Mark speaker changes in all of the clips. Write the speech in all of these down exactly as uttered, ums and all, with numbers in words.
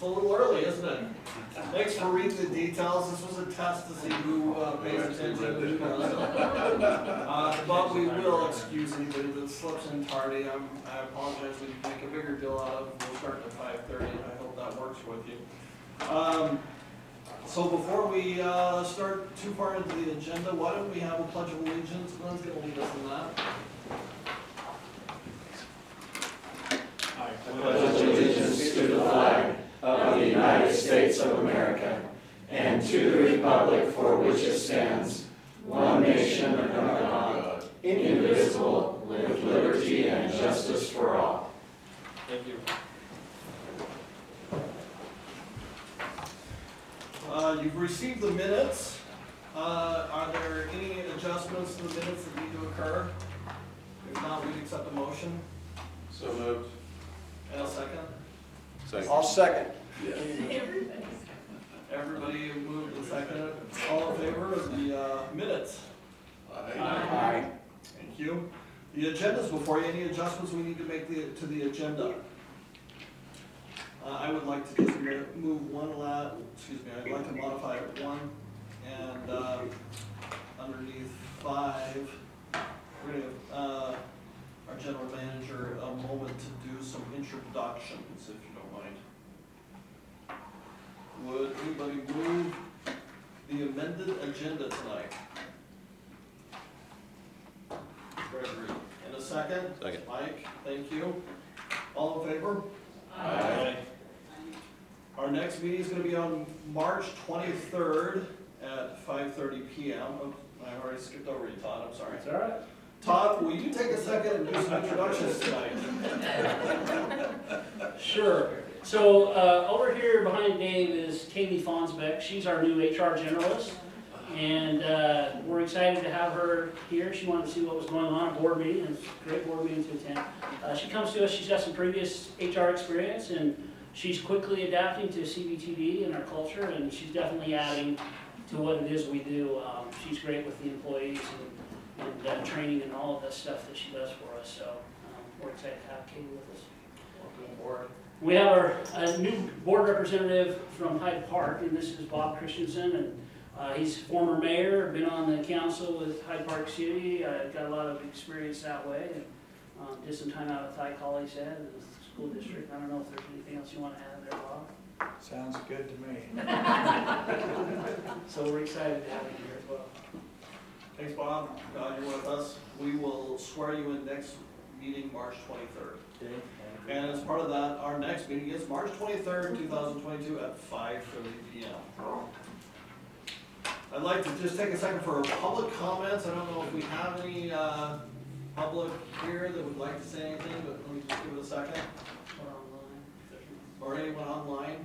Speaker 1: a little early, isn't it? Thanks for reading the details. This was a test to see who uh, pays attention and who doesn't. Uh, but we will excuse anybody that slips in tardy. I'm, I apologize. We can make a bigger deal out of it. We'll start at five thirty. I hope that works with you. Um, so before we uh, start too far into the agenda, why don't we have a pledge of allegiance? Glenn's going to lead us in that.
Speaker 2: I pledge allegiance to the flag of the United States of America and to the republic for which it stands, one nation under God, indivisible, with liberty and justice for all.
Speaker 1: Thank you. Uh, you've received the minutes. Uh, are there any adjustments to the minutes that need to occur? If not, we'd accept a motion.
Speaker 3: So moved.
Speaker 1: And a second.
Speaker 3: Second.
Speaker 4: I'll second.
Speaker 3: Yes.
Speaker 1: Everybody moved and seconded. All in favor of the uh, minutes?
Speaker 3: Aye.
Speaker 4: Aye.
Speaker 1: Thank you. The agenda's before you. Any adjustments we need to make the, to the agenda? Uh, I would like to just move one la, excuse me, I'd like to modify it one, and uh, underneath five, we're gonna give uh, our general manager a moment to do some introductions, if you don't mind. Would anybody move the amended agenda tonight? Gregory. In a second?
Speaker 3: Second.
Speaker 1: Mike, thank you. All in favor?
Speaker 3: Aye.
Speaker 1: Our next meeting is going to be on March twenty-third at five thirty p m Oh, I already skipped over you, Todd, I'm sorry.
Speaker 4: That's all right.
Speaker 1: Todd, will you take a second and do some introductions tonight?
Speaker 5: Sure. So uh, over here behind Dave is Kaylee Fonsbeck. She's our new H R generalist, and uh, we're excited to have her here. She wanted to see what was going on at board meeting, and it's a great board meeting to attend. Uh, she comes to us, she's got some previous H R experience, and she's quickly adapting to C B T V and our culture, and she's definitely adding to what it is we do. Um, she's great with the employees and, and uh, training and all of the stuff that she does for us. So um, we're excited to have Kaylee with us.
Speaker 1: Welcome aboard.
Speaker 5: We have our uh, new board representative from Hyde Park, and this is Bob Christensen, and uh, he's former mayor, been on the council with Hyde Park City, uh, got a lot of experience that way, and um, did some time out at Thai College said, in the school district. I don't know if there's anything else you want to add there, Bob?
Speaker 4: Sounds good to me.
Speaker 5: So we're excited to have you here as well.
Speaker 1: Thanks, Bob. Glad you're with us. We will swear you in next meeting, March twenty-third.
Speaker 4: Okay.
Speaker 1: And as part of that, our next meeting is March twenty-third, two thousand twenty-two at five thirty p m I'd like to just take a second for public comments. I don't know if we have any uh, public here that would like to say anything, but let me just give it a second.
Speaker 5: Or online. if there's no-
Speaker 1: Or anyone online?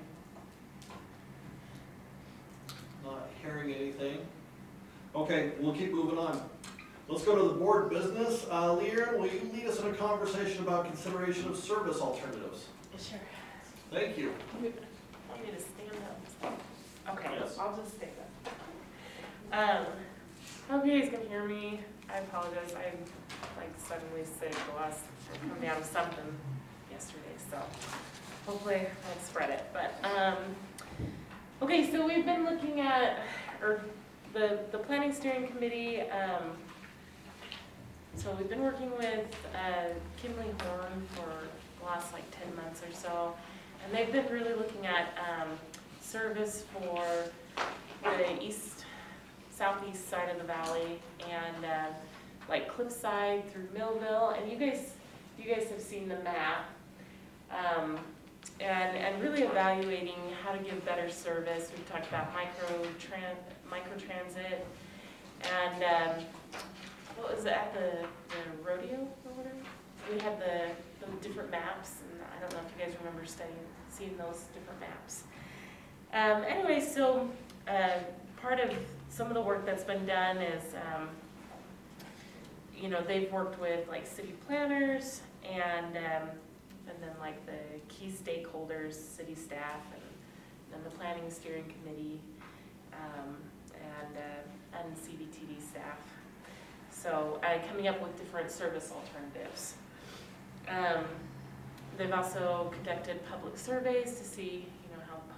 Speaker 1: Not hearing anything. Okay, we'll keep moving on. Let's go to the board business. Uh, Leanne, will you lead us in a conversation about consideration of service alternatives?
Speaker 6: Sure.
Speaker 1: Thank you.
Speaker 6: Want me to stand up? Okay,
Speaker 1: Yes.
Speaker 6: I'll just stand up. Um, hope you guys can hear me. I apologize. I'm like suddenly sick. The last, I come down with something yesterday, so hopefully I won't spread it. But um, okay, so we've been looking at, or the the planning steering committee. Um, so we've been working with uh, Kimberly Horn for the last like ten months or so, and they've been really looking at um, service for the east, southeast side of the valley, and uh, like Cliffside through Millville. And you guys, you guys have seen the map, um, and and really evaluating how to give better service. We've talked about micro tran micro transit, and um, what was it at the the rodeo or whatever? We had the the different maps, and I don't know if you guys remember studying, seeing those different maps. Um, anyway, so uh, part of some of the work that's been done is, um, you know, they've worked with like city planners and um, and then like the key stakeholders, city staff, and then the planning steering committee, um, and uh, and C B T V staff. So uh, coming up with different service alternatives. Um, they've also conducted public surveys to see, you know, how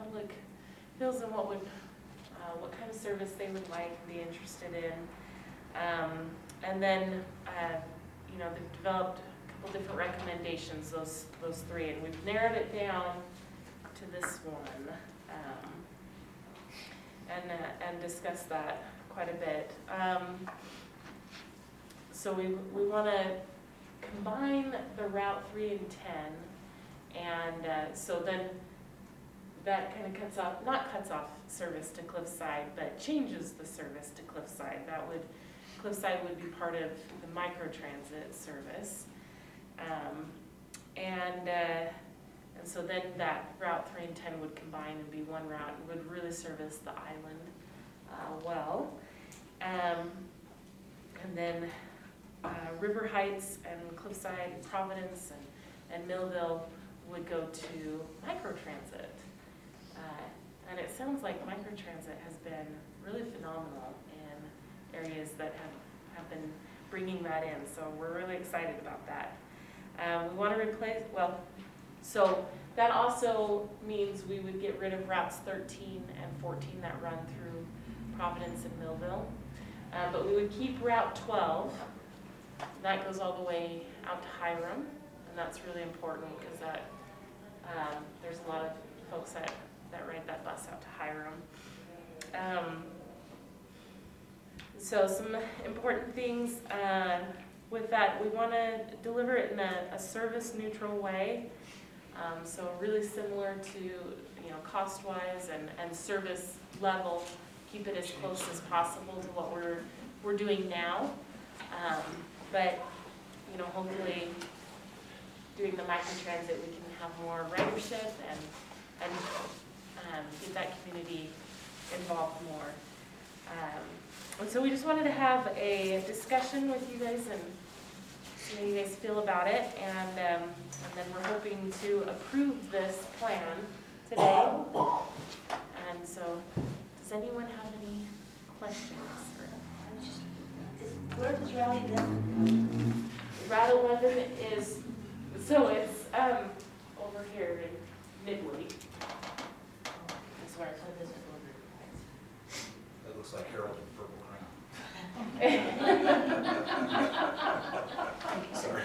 Speaker 6: public feels and what would, uh, what kind of service they would like and be interested in. Um, and then, uh, you know, they've developed a couple different recommendations, those, those three, and we've narrowed it down to this one. Um, and, uh, and discussed that quite a bit. Um, so we, we wanna combine the Route three and ten, and uh, so then that kind of cuts off, not cuts off service to Cliffside, but changes the service to Cliffside. That would, Cliffside would be part of the microtransit service. Um, and, uh, and so then that Route three and ten would combine and be one route and would really service the island uh, well. Um, and then uh, River Heights and Cliffside, Providence, and, and Millville would go to microtransit. Uh, and it sounds like microtransit has been really phenomenal in areas that have, have been bringing that in. So we're really excited about that. Um, we want to replace, well, so that also means we would get rid of routes thirteen and fourteen that run through Providence and Millville. Uh, but we would keep Route twelve. That goes all the way out to Hiram, and that's really important because that um, there's a lot of folks that, that ride that bus out to Hiram. Um, so some important things uh, with that, we want to deliver it in a, a service-neutral way. Um, so really similar to, you know, cost-wise and, and service level, keep it as close as possible to what we're we're doing now. Um, but, you know, hopefully doing the microtransit, we can have more ridership and, and um, get that community involved more. Um, and so we just wanted to have a discussion with you guys and see how you guys feel about it. And, um, and then we're hoping to approve this plan today. And so, does anyone have any questions?
Speaker 4: Where does Raleigh live?
Speaker 6: Raleigh London is, so it's um, over here in Midway. That's where
Speaker 4: So this is over.
Speaker 7: That looks like Harold in Purple Crown. Sorry.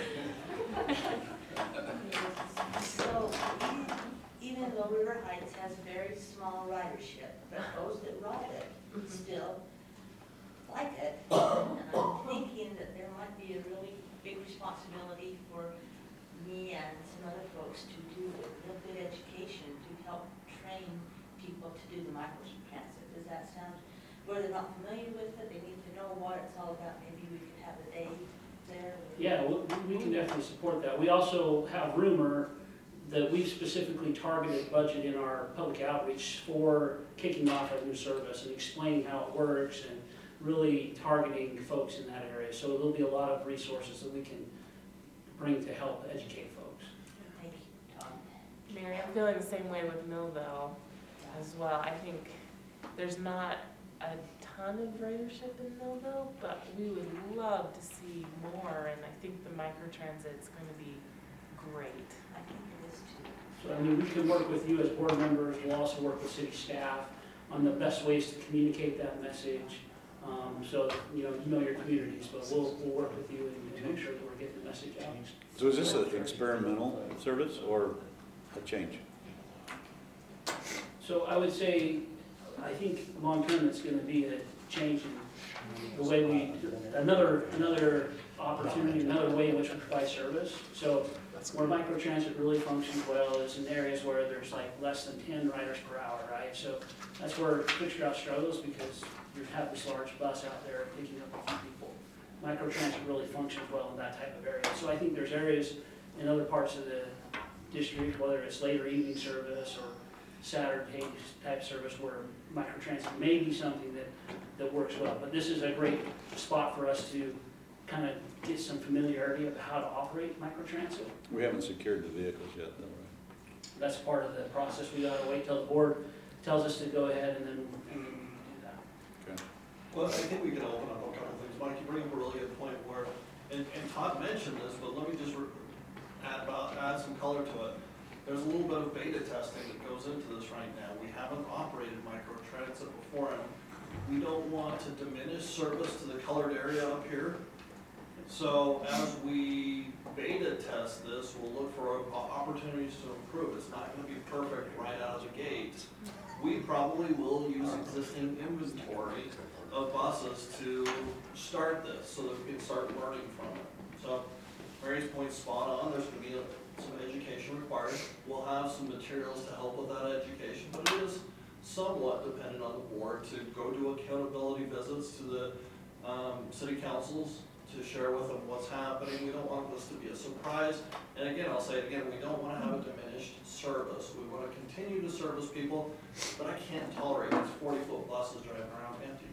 Speaker 4: So even though River Heights has very small ridership, those that ride it still like it. And I'm thinking that there might be a really big responsibility for me and some other folks to do a little bit of education to help train people to do the microtransit. Does that sound, where they're not familiar with it, they need to know what it's all about, maybe we could have a day there?
Speaker 5: Yeah, we, we can definitely support that. We also have rumor that we've specifically targeted budget in our public outreach for kicking off a new service and explaining how it works and really targeting folks in that area. So there'll be a lot of resources that we can bring to help educate folks.
Speaker 4: Thank you, Tom.
Speaker 6: Mary, I'm feeling the same way with Millville as well. I think there's not a ton of ridership in Millville, but we would love to see more, and I think the microtransit is going to be great.
Speaker 4: I think it is too.
Speaker 5: So, I mean, we can work with you as board members. We'll also work with city staff on the best ways to communicate that message. Um, so, you know, you know your communities, but we'll, we'll work with you and to make sure that we're getting the message out.
Speaker 2: So is this an experimental service or a change?
Speaker 5: So I would say, I think long-term it's gonna be a change in the way we, another, another opportunity, another way in which we provide service. So where microtransit really functions well is in areas where there's like less than ten riders per hour, right? So that's where fixed route struggles because you have this large bus out there picking up a few people. Microtransit really functions well in that type of area. So I think there's areas in other parts of the district, whether it's later evening service or Saturday type service where microtransit may be something that, that works well. But this is a great spot for us to kind of get some familiarity of how to operate microtransit.
Speaker 2: We haven't secured the vehicles yet, though, right?
Speaker 5: That's part of the process. We gotta wait till the board tells us to go ahead and then, and then do that.
Speaker 2: Okay.
Speaker 1: Well, I think we can open up a couple things. Mike, you bring up a really good point where, and, and Todd mentioned this, but let me just re- add about, add some color to it. there's a little bit of beta testing that goes into this right now. We haven't operated microtransit before, and we don't want to diminish service to the colored area up here. So as we beta test this, we'll look for opportunities to improve. It's not gonna be perfect right out of the gate. We probably will use existing inventory of buses to start this, so that we can start learning from it. So Mary's point's spot on, there's gonna be a, some education required. We'll have some materials to help with that education, but it is somewhat dependent on the board to go do accountability visits to the um, city councils, to share with them what's happening. We don't want this to be a surprise. And again, I'll say it again, we don't want to have a diminished service. We want to continue to service people, but I can't tolerate these forty-foot buses driving around empty.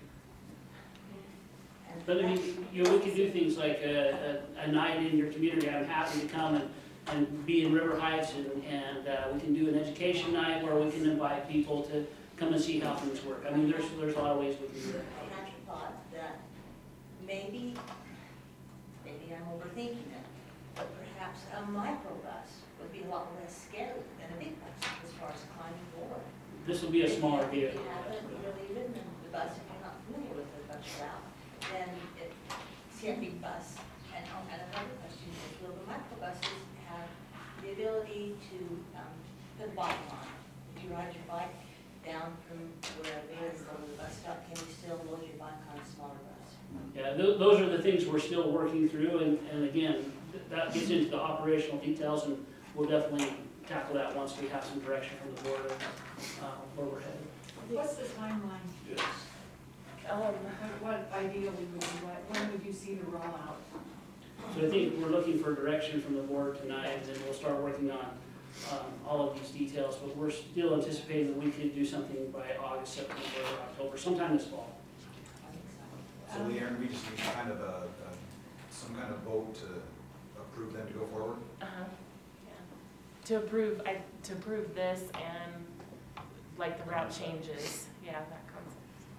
Speaker 4: And
Speaker 5: But I
Speaker 4: that's-
Speaker 5: mean, you know, we could do things like a, a, a night in your community. I'm happy to come and, and be in River Heights, and, and uh, we can do an education night where we can invite people to come and see how things work. I mean, there's, there's a lot of ways we can do that.
Speaker 4: I had thought that maybe, maybe I'm overthinking it, but perhaps a microbus would be a lot less scary than a big bus as far as climbing board.
Speaker 5: This will be a smaller
Speaker 4: If
Speaker 5: vehicle.
Speaker 4: you haven't really ridden the bus, if you're not familiar with the bus route, then it, see a big bus. And, oh, and another question is, will the microbuses have the ability to, um, put a bike on? If you ride your bike down from wherever it is, go to the bus stop, can you still load your bike on a smaller bus?
Speaker 5: Yeah, th- those are the things we're still working through, and, and again, th- that gets into the operational details, and we'll definitely tackle that once we have some direction from the board, uh, where we're headed.
Speaker 8: What's the timeline?
Speaker 3: Yes.
Speaker 6: Um,
Speaker 8: What ideally would you, like- when would you see the rollout?
Speaker 5: So I think we're looking for direction from the board tonight, and then we'll start working on, um, all of these details, but we're still anticipating that we could do something by August, September, or October, sometime this fall.
Speaker 4: I think so.
Speaker 7: So Leanne, we just need kind of a, a, some kind of vote to approve them to go forward?
Speaker 6: uh-huh, yeah. To approve, I, to approve this and like the route changes, yeah, that comes.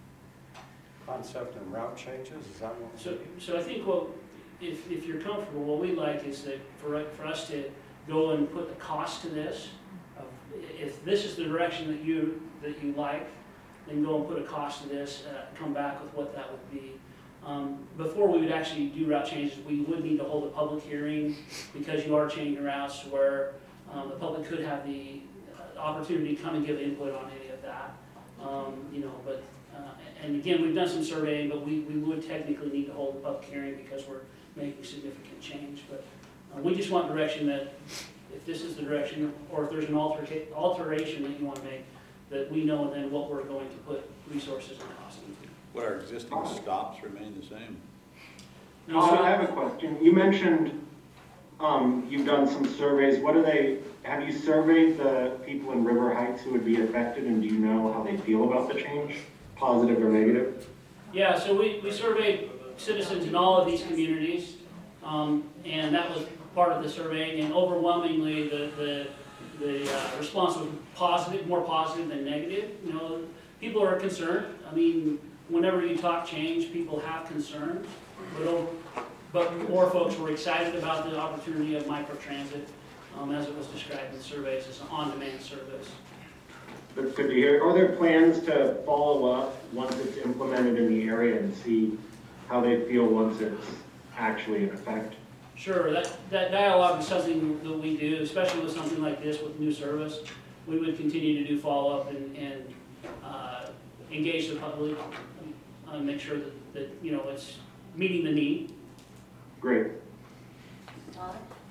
Speaker 2: Concept and route changes, is that what?
Speaker 5: So, so I think what, if, if you're comfortable, what we'd like is that for, for us to go and put the cost to this. of- If this is the direction that you, that you like, then go and put a cost to this, uh, come back with what that would be. Um, before we would actually do route changes, we would need to hold a public hearing, because you are changing routes to where, um, the public could have the uh, opportunity to come and give input on any of that. Um, you know, but, uh, and again, we've done some surveying, but we, we would technically need to hold a public hearing because we're making significant change. But uh, we just want direction that, if this is the direction, or if there's an alterca- alteration that you want to make, that we know then what we're going to put resources and costs into.
Speaker 3: Would our existing stops remain the same?
Speaker 5: No,
Speaker 9: Uh,
Speaker 5: so-
Speaker 9: I have a question. You mentioned, um, you've done some surveys. What do they, have you surveyed the people in River Heights who would be affected, and do you know how they feel about the change, positive or negative?
Speaker 5: Yeah, so we, we surveyed citizens in all of these communities, um, and that was part of the surveying, and overwhelmingly, the, the, the uh, response was positive, more positive than negative. You know, people are concerned. I mean, whenever you talk change, people have concern, but, over, but more folks were excited about the opportunity of microtransit, um, as it was described in the surveys as an on-demand service.
Speaker 9: That's good to hear. Are there plans to follow up once it's implemented in the area and see how they feel once it's actually in effect?
Speaker 5: Sure, that, that dialogue is something that we do, especially with something like this with new service. We would continue to do follow-up and, and uh, engage the public, uh, make sure that, that, you know, it's meeting the need.
Speaker 9: Great.
Speaker 4: Todd,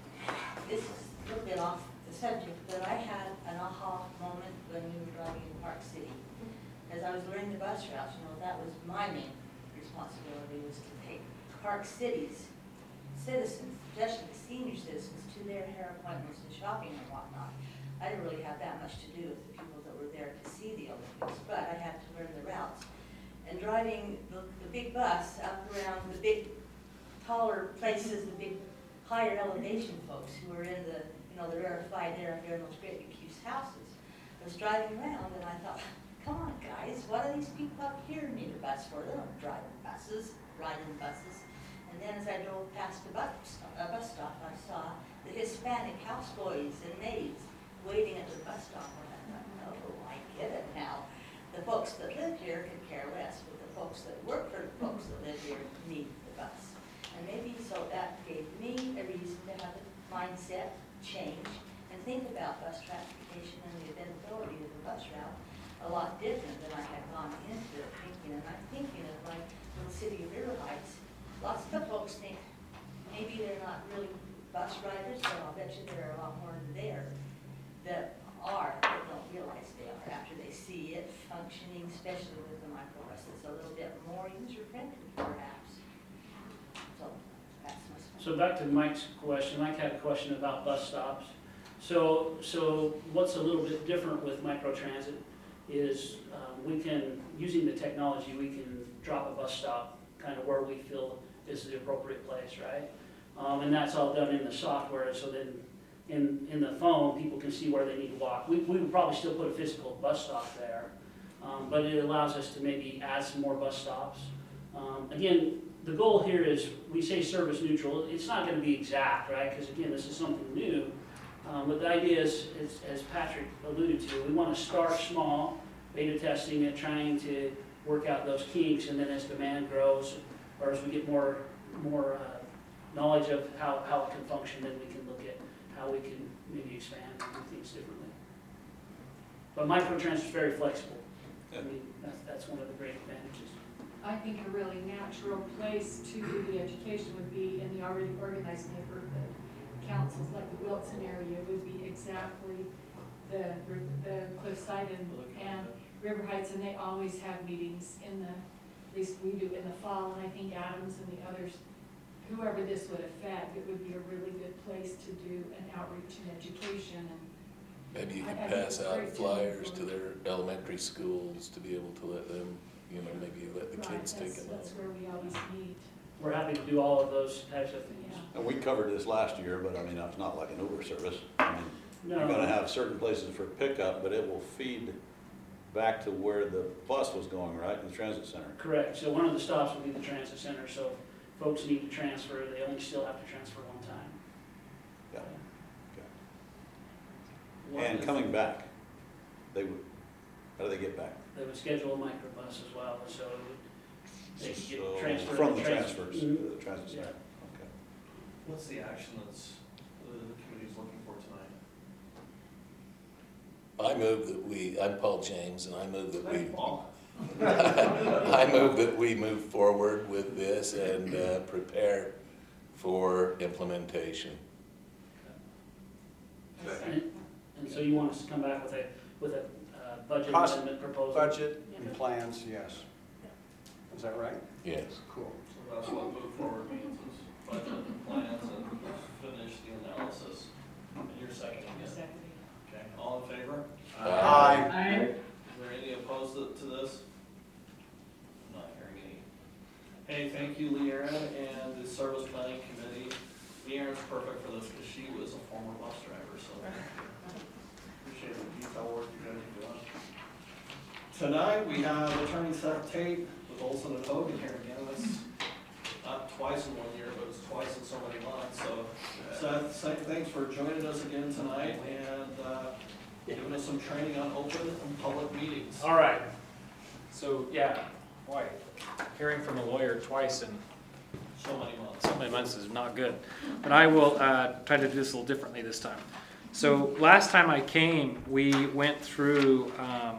Speaker 4: this is a little bit off the subject, but I had an aha moment when we were driving in Park City. As I was learning the bus routes, you know, that was my main responsibility, was to take Park City's citizens, especially senior citizens, to their hair appointments and shopping and whatnot. I didn't really have that much to do with the people that were there to see the Olympics, but I had to learn the routes. And driving the, the big bus up around the big taller places, the big higher elevation folks who were in the, you know, the rarefied air up there in those great big huge houses. I was driving around and I thought, come on guys, what do these people up here need a bus for? They don't drive buses, ride in buses. And then as I drove past a bus, a bus stop, I saw the Hispanic houseboys and maids waiting at the bus stop, and I thought, oh, I get it now. The folks that live here could care less, but the folks that work for the folks that live here need the bus. And maybe so that gave me a reason to have a mindset change and think about bus transportation and the availability of the bus route a lot different than I had gone into it thinking. And I'm thinking of my little city of River Heights. Lots of folks think maybe they're not really bus riders, but I'll bet you there are a lot more there that are, that don't realize they are after they see it functioning, especially with the microbus. It's a little bit more user-friendly perhaps. So that's my.
Speaker 5: So back to Mike's question, Mike had a question about bus stops. So, so what's a little bit different with microtransit is um, we can, using the technology, we can drop a bus stop kind of where we feel is the appropriate place, right? Um, and that's all done in the software, so then in, in the phone, people can see where they need to walk. We, we would probably still put a physical bus stop there, um, but it allows us to maybe add some more bus stops. Um, again, the goal here is, we say service neutral, it's not going to be exact, right? Because again, this is something new. Um, but the idea is, is, as Patrick alluded to, we want to start small, beta testing it, trying to work out those kinks, and then as demand grows, or as we get more, more uh, knowledge of how, how it can function, then we can look at how we can maybe expand and do things differently. But microtransit is very flexible. I mean, that's, that's one of the great advantages.
Speaker 8: I think a really natural place to do the education would be in the already organized neighborhood councils, like the Wilson area would be exactly the, the Cliffside and, and River Heights, and they always have meetings in the, at least we do in the fall, and I think Adams and the others, whoever this would affect, it would be a really good place to do an outreach and education. And
Speaker 10: maybe you
Speaker 8: I-
Speaker 10: could
Speaker 8: I think
Speaker 10: pass
Speaker 8: it's
Speaker 10: out
Speaker 8: great to
Speaker 10: flyers
Speaker 8: do.
Speaker 10: to their elementary schools to be able to let them, you know, maybe let the
Speaker 8: Right,
Speaker 10: kids
Speaker 8: that's,
Speaker 10: take them
Speaker 8: that's
Speaker 10: out.
Speaker 8: where we always meet.
Speaker 5: We're happy to do all of those types of things.
Speaker 8: Yeah.
Speaker 3: And we covered this last year, but I mean, it's not like an Uber service. I mean,
Speaker 5: No.
Speaker 3: you're gonna have certain places for pickup, but it will feed back to where the bus was going, right, in the transit center.
Speaker 5: Correct. So one of the stops will be the transit center. So if folks need to transfer, they only still have to transfer one time.
Speaker 3: Yeah.
Speaker 5: One
Speaker 3: And
Speaker 5: is-
Speaker 3: coming back, they would, how do they get back?
Speaker 5: They would schedule a microbus as well, so it would, they could
Speaker 3: So,
Speaker 5: get transferred.
Speaker 3: From the
Speaker 5: trans-
Speaker 3: transfers
Speaker 5: Mhm.
Speaker 3: to the transit center, okay.
Speaker 1: What's the action that's, the the committee's looking for tonight?
Speaker 10: I move that we, I'm Paul James, and I move that we,
Speaker 1: Paul.
Speaker 10: I move that we move forward with this and uh, prepare for implementation.
Speaker 5: And and so you want us to come back with a, with a uh, budget
Speaker 11: Cost-
Speaker 5: amendment proposal?
Speaker 11: Budget and plans, yes. Is that right?
Speaker 10: Yes.
Speaker 11: Cool.
Speaker 1: So that's what move forward means, is budget and plans and finish the analysis. And you're seconding it. Okay, all in favor?
Speaker 11: Aye.
Speaker 1: Is there any opposed to to this? I'm not hearing any. Hey, thank you, Leanne, and the Service Planning Committee. Leanne's perfect for this because she was a former bus driver, so thank you. Appreciate the detail work you guys are doing. Tonight, we have Attorney Seth Tate with Olson and Hogan here again. That's not twice in one year, but it's twice in so many months. So Seth, Seth, thanks for joining us again tonight and uh, giving us some training on open and public meetings.
Speaker 12: All right. So, yeah, boy, hearing from a lawyer twice in
Speaker 1: So many months.
Speaker 12: so many months is not good. But I will uh, try to do this a little differently this time. So last time I came, we went through um,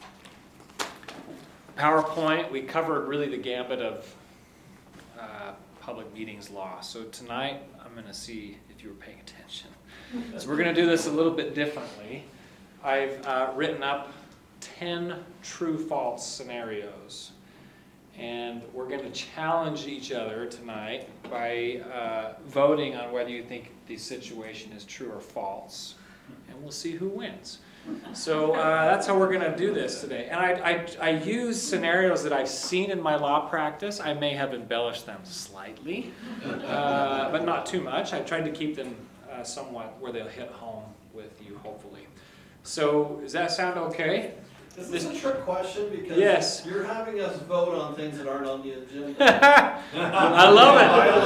Speaker 12: PowerPoint. We covered really the gambit of uh, public meetings law. So tonight, I'm going to see if you were paying attention. So we're going to do this a little bit differently. I've uh, written up ten true-false scenarios. And we're going to challenge each other tonight by uh, voting on whether you think the situation is true or false. And we'll see who wins. So uh, that's how we're going to do this today. And I, I, I use scenarios that I've seen in my law practice. I may have embellished them slightly, uh, but not too much. I tried to keep them uh, somewhat where they'll hit home with you, hopefully. So does that sound okay?
Speaker 1: Is this a trick question? Because
Speaker 12: Yes.
Speaker 1: you're having us vote on things that aren't on the agenda.
Speaker 12: I love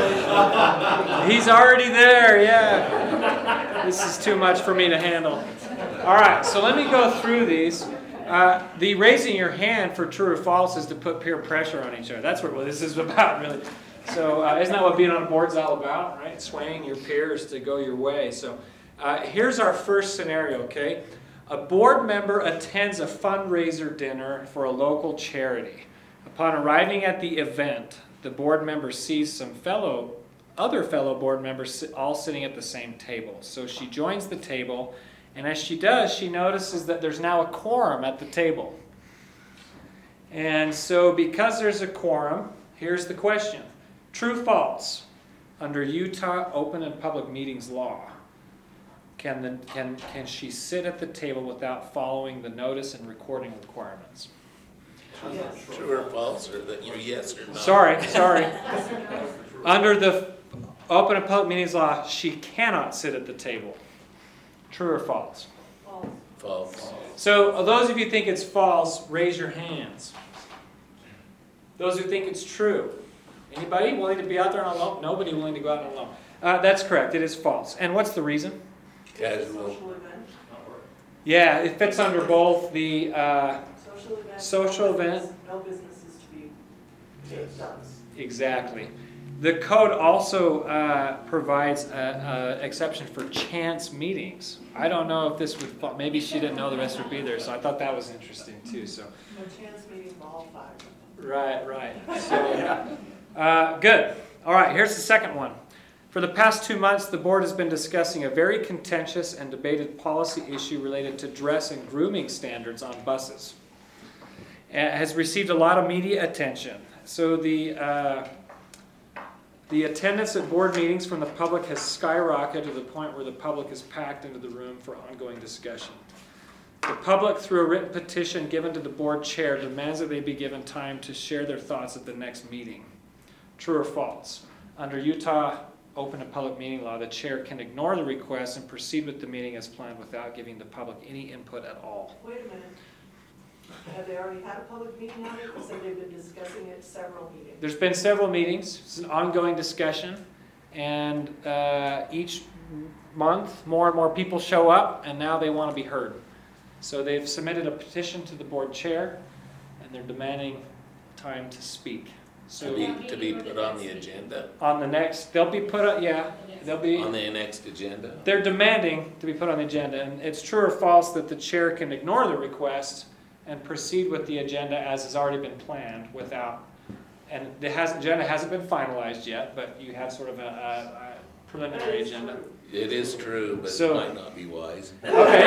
Speaker 12: it. He's already there, yeah. This is too much for me to handle. All right, so let me go through these. Uh, the raising your hand for true or false is to put peer pressure on each other. That's what this is about, really. So uh, isn't that what being on a board is all about, right? Swaying your peers to go your way. So uh, here's our first scenario, okay? A board member attends a fundraiser dinner for a local charity. Upon arriving at the event, the board member sees some fellow, other fellow board members all sitting at the same table. So she joins the table, and as she does, she notices that there's now a quorum at the table. And so because there's a quorum, here's the question. True, false? Under Utah Open and Public Meetings law, Can, the, can, can she sit at the table without following the notice and recording requirements?
Speaker 10: True or false, or that you're yes or no?
Speaker 12: Sorry, sorry. Under the Open and Public Meetings law, she cannot sit at the table. True or false?
Speaker 10: False.
Speaker 12: So those of you who think it's false, raise your hands. Those who think it's true. Anybody willing to be out there on a loan? Nobody willing to go out on a loan. Uh, that's correct. It is false. And what's the reason?
Speaker 10: Casual.
Speaker 12: Yeah, it fits under both the uh,
Speaker 13: Social event.
Speaker 12: social
Speaker 13: no
Speaker 12: event.
Speaker 13: business- No businesses to be taped up.
Speaker 12: Exactly. The code also uh, provides an exception for chance meetings. I don't know if this would fall, maybe she didn't know the rest would be there, so I thought that was interesting too. So,
Speaker 13: No chance meeting for all five.
Speaker 12: right, right. So, uh, good. All right, here's the second one. For the past two months, the board has been discussing a very contentious and debated policy issue related to dress and grooming standards on buses. It has received a lot of media attention. So the uh, the attendance at board meetings from the public has skyrocketed to the point where the public is packed into the room for ongoing discussion. The public, through a written petition given to the board chair, demands that they be given time to share their thoughts at the next meeting. True or false? Under Utah Open and Public Meeting law, the chair can ignore the request and proceed with the meeting as planned without giving the public any input at all.
Speaker 13: Wait a minute. Have they already had a public meeting on it? You said they've been discussing it several meetings.
Speaker 12: There's been several meetings. It's an ongoing discussion. And uh, each month, more and more people show up, and now they want to be heard. So they've submitted a petition to the board chair, and they're demanding time to speak. So
Speaker 10: To be, to be put on the agenda?
Speaker 12: on the next, they'll be put up, yeah, they'll be,
Speaker 10: On the next agenda?
Speaker 12: they're demanding to be put on the agenda. And it's true or false that the chair can ignore the request and proceed with the agenda as has already been planned without, and the has, agenda hasn't been finalized yet, but you have sort of a, a, a preliminary agenda.
Speaker 10: It is true, but
Speaker 12: So-
Speaker 10: it might not be wise.
Speaker 12: Okay.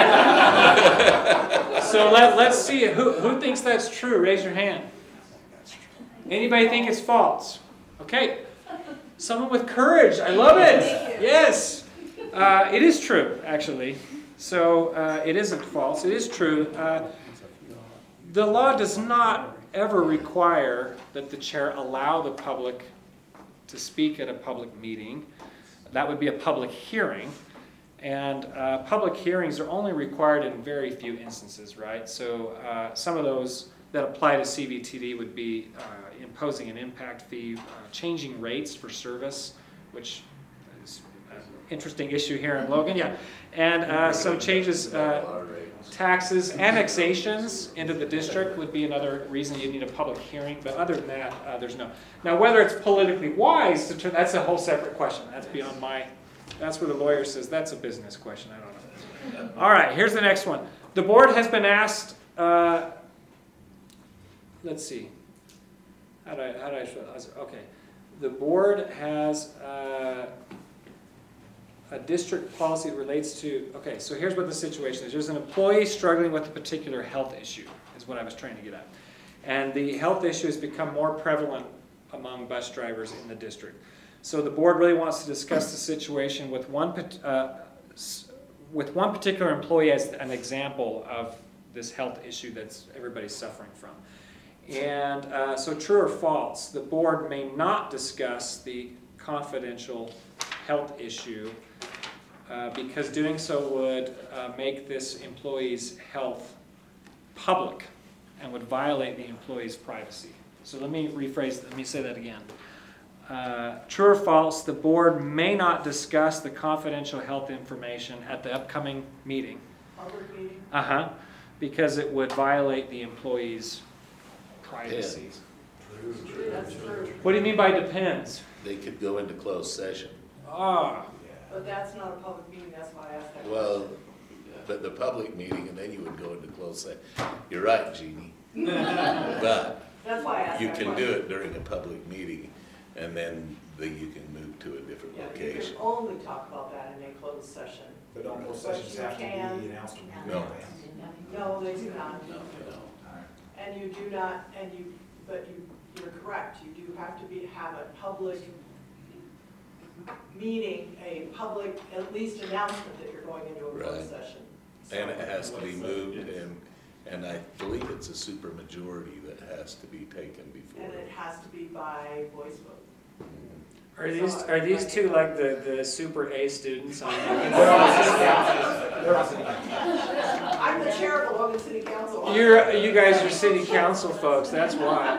Speaker 12: So let, let's see, who, who thinks that's true? Raise your hand. Anybody think it's false? Okay. Someone with courage. I love it. Yes. Uh, it is true, actually. So uh, it isn't false. It is true. Uh, the law does not ever require that the chair allow the public to speak at a public meeting. That would be a public hearing. And uh, public hearings are only required in very few instances, right? So uh, some of those that apply to C V T D would be uh, imposing an impact fee, uh, changing rates for service, which is an interesting issue here in Logan, yeah. And uh, some changes, uh, taxes, annexations into the district would be another reason you need a public hearing, but other than that, uh, there's no. Now, whether it's politically wise to turn, that's a whole separate question. That's beyond my, that's where the lawyer says that's a business question, I don't know. All right, here's the next one. The board has been asked, uh, let's see. How do I, how do I show this? Okay. The board has uh, a district policy that relates to, okay, so here's what the situation is. There's an employee struggling with a particular health issue, is what I was trying to get at. And the health issue has become more prevalent among bus drivers in the district. So the board really wants to discuss the situation with one, uh, with one particular employee as an example of this health issue that's everybody's suffering from. And uh, so true or false, the board may not discuss the confidential health issue uh, because doing so would uh, make this employee's health public and would violate the employee's privacy. So let me rephrase, let me say that again. Uh, true or false, the board may not discuss the confidential health information at the upcoming meeting.
Speaker 13: Public meeting?
Speaker 12: Uh-huh, because it would violate the employee's privacy.
Speaker 13: That's true.
Speaker 12: What do you mean by depends?
Speaker 10: They could go into closed session.
Speaker 12: Ah,
Speaker 13: But that's not a public meeting, that's why I asked that
Speaker 10: Well,
Speaker 13: question.
Speaker 10: but the public meeting, and then you would go into closed session. You're right, Jeannie. But
Speaker 13: That's why I asked
Speaker 10: you
Speaker 13: that
Speaker 10: can
Speaker 13: question.
Speaker 10: do it during a public meeting, and then the, you can move to a different
Speaker 13: Yeah, you
Speaker 10: location.
Speaker 13: can only talk about that in a closed session.
Speaker 7: But don't closed
Speaker 13: But
Speaker 7: sessions
Speaker 13: you
Speaker 7: have to
Speaker 13: can-
Speaker 7: be announced in
Speaker 10: No.
Speaker 7: advance?
Speaker 13: No, they do not.
Speaker 10: No, no.
Speaker 7: Alright.
Speaker 13: And you do not, and you, but you, you're correct, you do have to be, have a public meeting, a public, at least announcement that you're going into a
Speaker 10: Right.
Speaker 13: closed session.
Speaker 10: And it
Speaker 13: So-
Speaker 10: has to be moved, and, and I believe it's a supermajority that has to be taken before.
Speaker 13: And it has to be by voice vote.
Speaker 12: are these, are these two like the, the super A students on?
Speaker 13: I'm the chair of Logan City Council.
Speaker 12: You're, you guys are city council folks, that's why.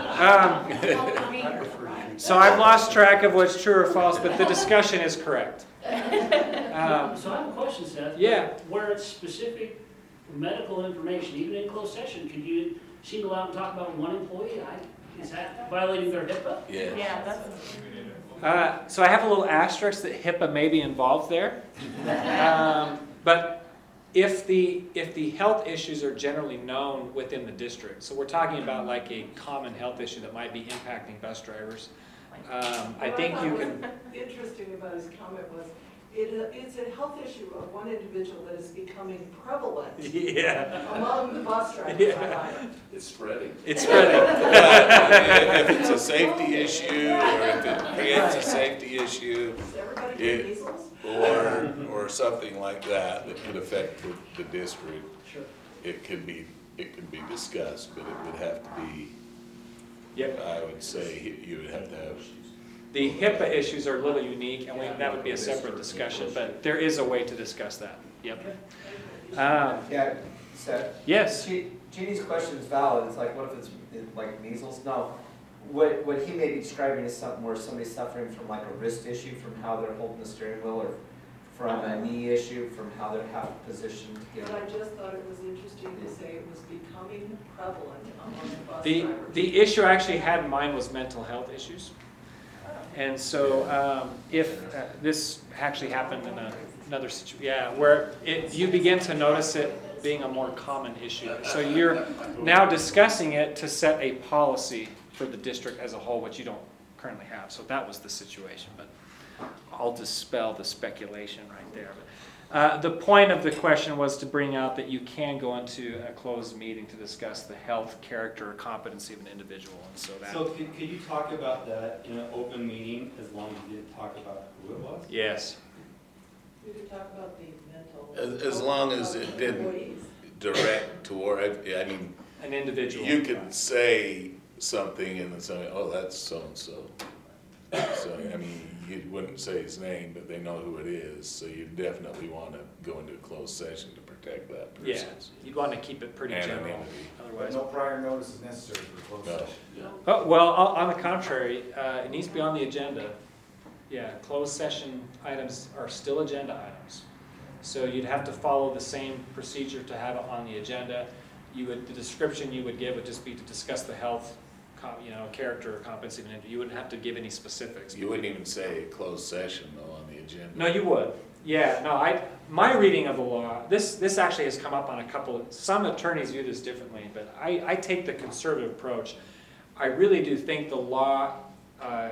Speaker 12: Um, So I've lost track of what's true or false, but the discussion is correct. Um,
Speaker 5: So I have a question, Seth.
Speaker 12: Yeah.
Speaker 5: Where it's specific medical information, even in closed session, could you single out and talk about one employee? I- Is that violating their HIPAA?
Speaker 10: Yeah.
Speaker 6: Yeah, that's,
Speaker 12: Uh, So I have a little asterisk that HIPAA may be involved there. Um, But if the, if the health issues are generally known within the district, so we're talking about like a common health issue that might be impacting bus drivers, um, I
Speaker 13: What
Speaker 12: think you
Speaker 13: thought
Speaker 12: can,
Speaker 13: was interesting about his comment was, it, it's a health issue of one individual that is becoming prevalent
Speaker 12: yeah,
Speaker 13: among the bus drivers.
Speaker 12: Yeah.
Speaker 13: I find.
Speaker 10: It's spreading.
Speaker 12: it's spreading.
Speaker 10: If it's a safety issue, or if it creates a safety issue,
Speaker 13: Does everybody
Speaker 10: Yeah.
Speaker 13: get measles?
Speaker 10: or, or something like that that could affect the, the district,
Speaker 5: Sure.
Speaker 10: it could be, it could be discussed, but it would have to be,
Speaker 12: Yep.
Speaker 10: I would say, you would have to have,
Speaker 12: The HIPAA issues are a little unique, and we, that would be a separate discussion, but there is a way to discuss that. Yep. Um,
Speaker 14: Yeah, so.
Speaker 12: Yes.
Speaker 14: Je- Jeannie's question is valid, it's like, what if it's like measles? No, what, what he may be describing is something where somebody's suffering from like a wrist issue, from how they're holding the steering wheel, or from a knee issue, from how they're half positioned to get.
Speaker 13: But I just thought it was interesting to say it was becoming prevalent among bus
Speaker 12: The,
Speaker 13: drivers.
Speaker 12: the issue I actually had in mind was mental health issues. And so um, if, uh, this actually happened in a, another situation, yeah, where it, you begin to notice it being a more common issue. So you're now discussing it to set a policy for the district as a whole, which you don't currently have. So that was the situation, but I'll dispel the speculation right there. Uh, the point of the question was to bring out that you can go into a closed meeting to discuss the health, character, or competency of an individual, and so that.
Speaker 15: So could, could you talk about that in an open meeting, as long as you didn't talk about who it was?
Speaker 12: Yes.
Speaker 13: We could talk about the mental.
Speaker 10: as, as long as
Speaker 13: of
Speaker 10: it didn't
Speaker 13: employees.
Speaker 10: direct toward, I, I mean,
Speaker 12: An individual.
Speaker 10: you could say something and then say, oh, that's so-and-so. So, I mean, you wouldn't say his name, but they know who it is, so you definitely want to go into a closed session to protect that
Speaker 12: Yeah,
Speaker 10: person's
Speaker 12: you'd want to keep it pretty general,
Speaker 10: anonymity.
Speaker 12: otherwise.
Speaker 7: No prior notice is necessary for a closed
Speaker 10: No.
Speaker 7: session.
Speaker 12: Oh, well, on on the contrary, uh, it needs to be on the agenda. Yeah, closed session items are still agenda items. So you'd have to follow the same procedure to have it on the agenda. You would, the description you would give would just be to discuss the health, com- you know, character or competency of an individual. You wouldn't have to give any specifics.
Speaker 10: You wouldn't even say closed session though on the agenda.
Speaker 12: No, you would. Yeah, no, I, my reading of the law, this, this actually has come up on a couple, some attorneys view this differently, but I, I take the conservative approach. I really do think the law, uh,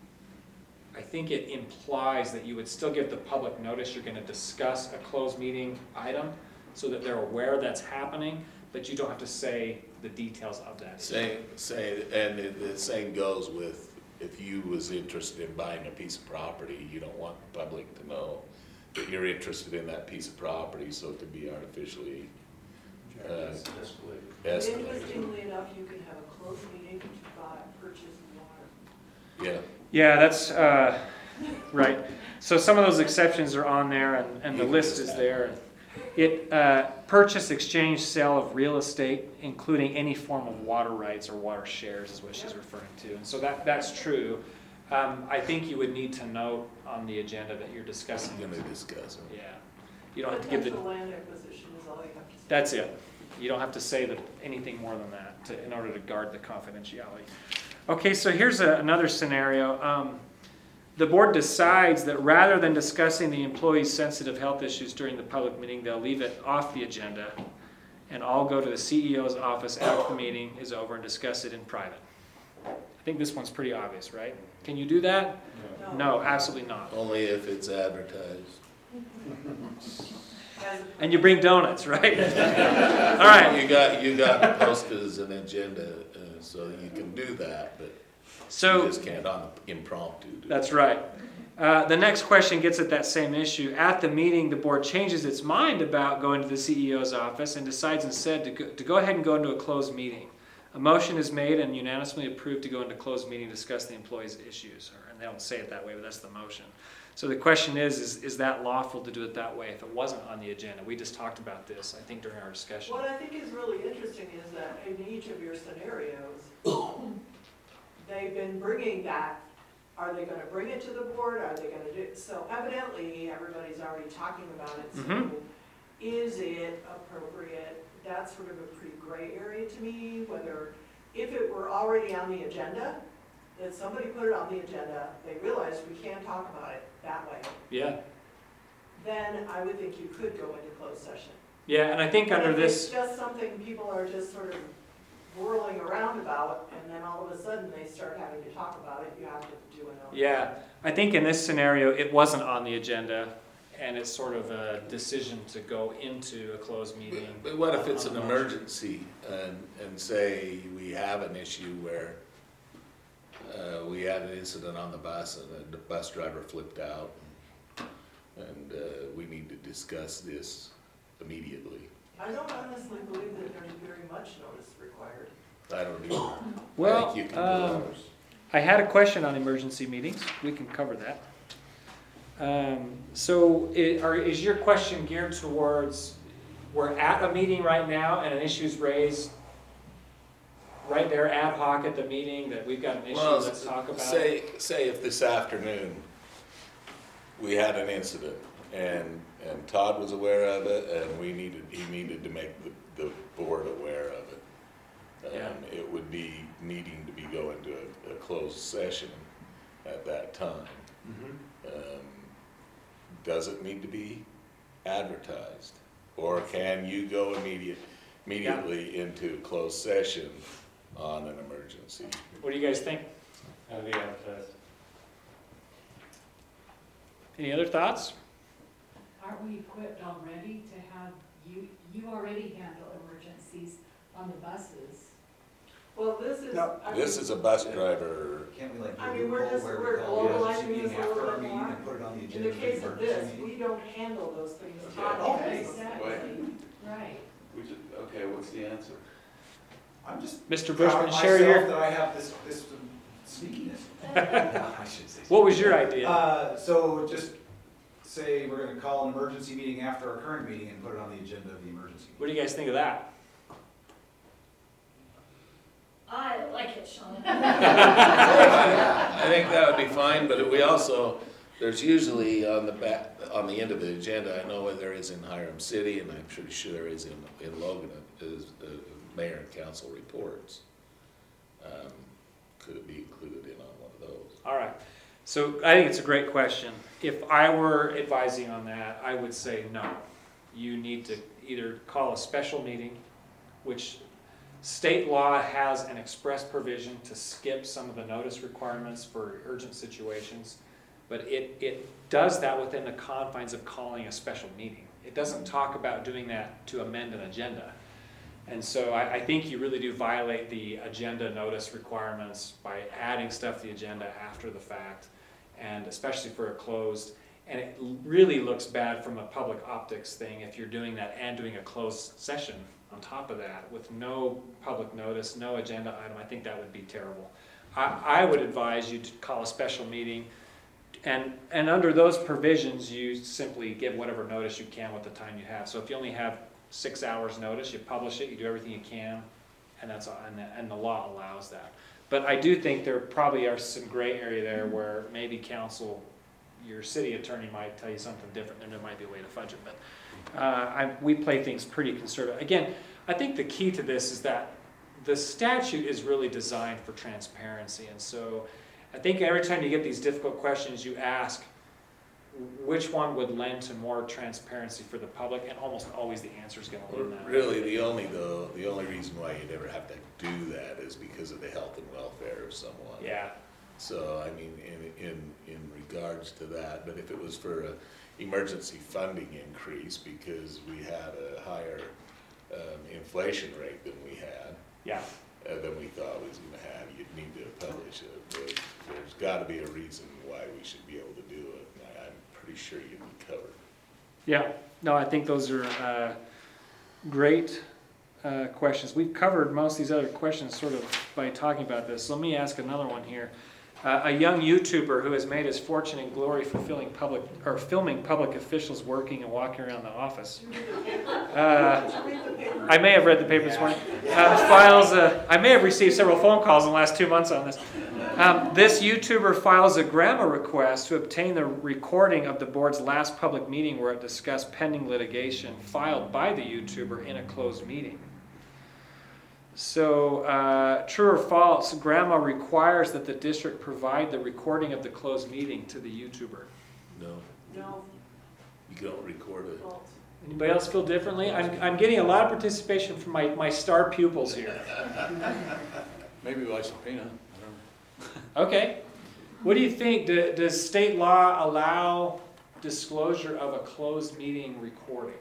Speaker 12: I think it implies that you would still give the public notice you're gonna discuss a closed meeting item so that they're aware that's happening, but you don't have to say the details of that.
Speaker 10: Same, same, and it- the same goes with, if you was interested in buying a piece of property, you don't want the public to know that you're interested in that piece of property, so it could be artificially uh, escalated.
Speaker 13: Interestingly enough, you can have a closed meeting to buy, purchase water.
Speaker 10: Yeah,
Speaker 12: Yeah, that's, uh, right. So some of those exceptions are on there and, and the
Speaker 10: You can
Speaker 12: list
Speaker 10: just
Speaker 12: is
Speaker 10: have-
Speaker 12: there. It, uh, purchase, exchange, sale of real estate, including any form of water rights or water shares is what she's referring to. And so that, that's true. Um, I think you would need to note on the agenda that you're discussing.
Speaker 10: Gonna discuss it.
Speaker 12: Yeah. You don't have to give the,
Speaker 13: Potential land acquisition is all you have to say.
Speaker 12: that's it. You don't have to say that, anything more than that to, in order to guard the confidentiality. Okay, so here's a, another scenario. Um, the board decides that rather than discussing the employee's sensitive health issues during the public meeting, they'll leave it off the agenda and all go to the C E O's office after the meeting is over and discuss it in private. I think this one's pretty obvious, right? Can you do that?
Speaker 13: No.
Speaker 12: No, absolutely not.
Speaker 10: Only if it's advertised.
Speaker 13: As-
Speaker 12: And you bring donuts, right? All right.
Speaker 10: You got, you got posted as an agenda, uh, so you can do that, but
Speaker 12: So.
Speaker 10: you just can't on impromptu do it.
Speaker 12: That's right. Uh, the next question gets at that same issue. At the meeting, the board changes its mind about going to the C E O's office and decides instead to go, to go ahead and go into a closed meeting. A motion is made and unanimously approved to go into closed meeting to discuss the employee's issues. Or, and they don't say it that way, but that's the motion. So the question is, is, is that lawful to do it that way if it wasn't on the agenda? We just talked about this, I think, during our discussion.
Speaker 13: What I think is really interesting is that in each of your scenarios, they've been bringing that, are they gonna bring it to the board, are they gonna do, so evidently, everybody's already talking about it, so
Speaker 12: Mhm.
Speaker 13: is it appropriate? That's sort of a pretty gray area to me, whether, if it were already on the agenda, that somebody put it on the agenda, they realized we can't talk about it that way,
Speaker 12: Yeah.
Speaker 13: then I would think you could go into closed session.
Speaker 12: Yeah, and I think
Speaker 13: But
Speaker 12: under
Speaker 13: if
Speaker 12: this,
Speaker 13: it's just something people are just sort of whirling around about, and then all of a sudden they start having to talk about it, you have to do an.
Speaker 12: yeah, I think in this scenario, it wasn't on the agenda, and it's sort of a decision to go into a closed meeting.
Speaker 10: But but what if it's
Speaker 12: on
Speaker 10: an
Speaker 12: a motion.
Speaker 10: emergency and, and say we have an issue where uh, we had an incident on the bus and the bus driver flipped out and uh, we need to discuss this immediately?
Speaker 13: I don't honestly believe that there's very much notice required.
Speaker 10: I don't either. I
Speaker 12: Well,
Speaker 10: think you can do
Speaker 12: um,
Speaker 10: ours.
Speaker 12: I had a question on emergency meetings. We can cover that. Um, so i- are, is your question geared towards, we're at a meeting right now and an issue's raised right there ad hoc at the meeting that we've got an issue,
Speaker 10: Well,
Speaker 12: let's talk about it?
Speaker 10: Say, say if this afternoon we had an incident and, and Todd was aware of it and we needed, he needed to make the, the board aware of it.
Speaker 12: Yeah.
Speaker 10: Um, it would be needing to be going to a, a closed session at that time.
Speaker 12: Mhm.
Speaker 10: Um, Does it need to be advertised? Or can you go immediate, immediately into closed session on an emergency?
Speaker 12: What do you guys think?
Speaker 15: How do they advertise?
Speaker 12: Any other thoughts?
Speaker 8: Aren't we equipped already to have, you, you already handle emergencies on the buses?
Speaker 13: Well, this is,
Speaker 11: No.
Speaker 13: I
Speaker 10: This
Speaker 13: mean,
Speaker 10: is a bus driver.
Speaker 7: Can't we like
Speaker 13: I
Speaker 7: do a
Speaker 13: mean, we're
Speaker 7: loophole
Speaker 13: just-
Speaker 7: where
Speaker 13: we're
Speaker 7: we call the emergency
Speaker 13: globalizing
Speaker 7: meeting
Speaker 13: this a
Speaker 7: after
Speaker 13: little
Speaker 7: our
Speaker 13: bit
Speaker 7: meeting
Speaker 13: more.
Speaker 7: and put it on the
Speaker 13: in
Speaker 7: agenda
Speaker 13: the
Speaker 7: for
Speaker 13: case
Speaker 7: the
Speaker 13: of
Speaker 7: emergency
Speaker 13: this,
Speaker 7: meeting?
Speaker 13: we don't handle those things.
Speaker 15: Okay.
Speaker 13: Todd
Speaker 8: Oh,
Speaker 13: handles those.
Speaker 8: exactly, right.
Speaker 15: We just, okay, what's the answer?
Speaker 7: I'm just
Speaker 12: Mister
Speaker 7: proud
Speaker 12: Bushman,
Speaker 7: of
Speaker 12: share
Speaker 7: myself
Speaker 12: your,
Speaker 7: that I have this, this sneakiness. I should say.
Speaker 12: what was your idea?
Speaker 7: Uh, so just say we're gonna call an emergency meeting after our current meeting and put it on the agenda of the emergency
Speaker 12: What
Speaker 7: meeting.
Speaker 12: do you guys think of that?
Speaker 8: I like it, Sean.
Speaker 10: I think that would be fine, but we also, there's usually on the back, on the end of the agenda, I know there is in Hiram City, and I'm pretty sure there is in, in Logan, is uh, mayor and council reports. Um, Could it be included in on one of those?
Speaker 12: All right. So I think it's a great question. If I were advising on that, I would say no. You need to either call a special meeting, which state law has an express provision to skip some of the notice requirements for urgent situations, but it, it does that within the confines of calling a special meeting. It doesn't talk about doing that to amend an agenda. And so I, I think you really do violate the agenda notice requirements by adding stuff to the agenda after the fact, and especially for a closed. And it really looks bad from a public optics thing if you're doing that and doing a closed session on top of that with no public notice, no agenda item. I think that would be terrible. I, I would advise you to call a special meeting And, and under those provisions, you simply give whatever notice you can with the time you have. So if you only have six hours notice, you publish it, you do everything you can, and that's all, and the, and the law allows that. But I do think there probably are some gray area there where maybe council, your city attorney might tell you something different, and there might be a way to fudge it. But uh, I, we play things pretty conservative. Again, I think the key to this is that the statute is really designed for transparency, and so I think every time you get these difficult questions, you ask which one would lend to more transparency for the public, and almost always the answer is going to lean that way.
Speaker 10: Really, the only, though, the only reason why you'd ever have to do that is because of the health and welfare of someone.
Speaker 12: Yeah.
Speaker 10: So, I mean, in, in, in regards to that, but if it was for a emergency funding increase because we had a higher um, inflation rate than we had,
Speaker 12: yeah,
Speaker 10: uh, than we thought we was gonna have, you'd need to publish it. But there's gotta be a reason why we should be able to do it, and I, I'm pretty sure you'd be covered.
Speaker 12: Yeah, no, I think those are uh, great uh, questions. We've covered most of these other questions sort of by talking about this. Let me ask another one here. Uh, a young YouTuber who has made his fortune and glory fulfilling public or filming public officials working and walking around the office. Uh, I may have read the paper this morning. Uh, files. A, I may have received several phone calls in the last two months on this. Um, this YouTuber files a grandma request to obtain the recording of the board's last public meeting where it discussed pending litigation filed by the YouTuber in a closed meeting. So, uh, true or false, grandma requires that the district provide the recording of the closed meeting to the YouTuber.
Speaker 10: No,
Speaker 13: No,
Speaker 10: you don't record it.
Speaker 13: false.
Speaker 12: Anybody else feel differently? I'm, I'm getting a lot of participation from my, my star pupils here.
Speaker 3: Maybe by subpoena, I don't know.
Speaker 12: Okay. What do you think? Do, does state law allow disclosure of a closed meeting recording?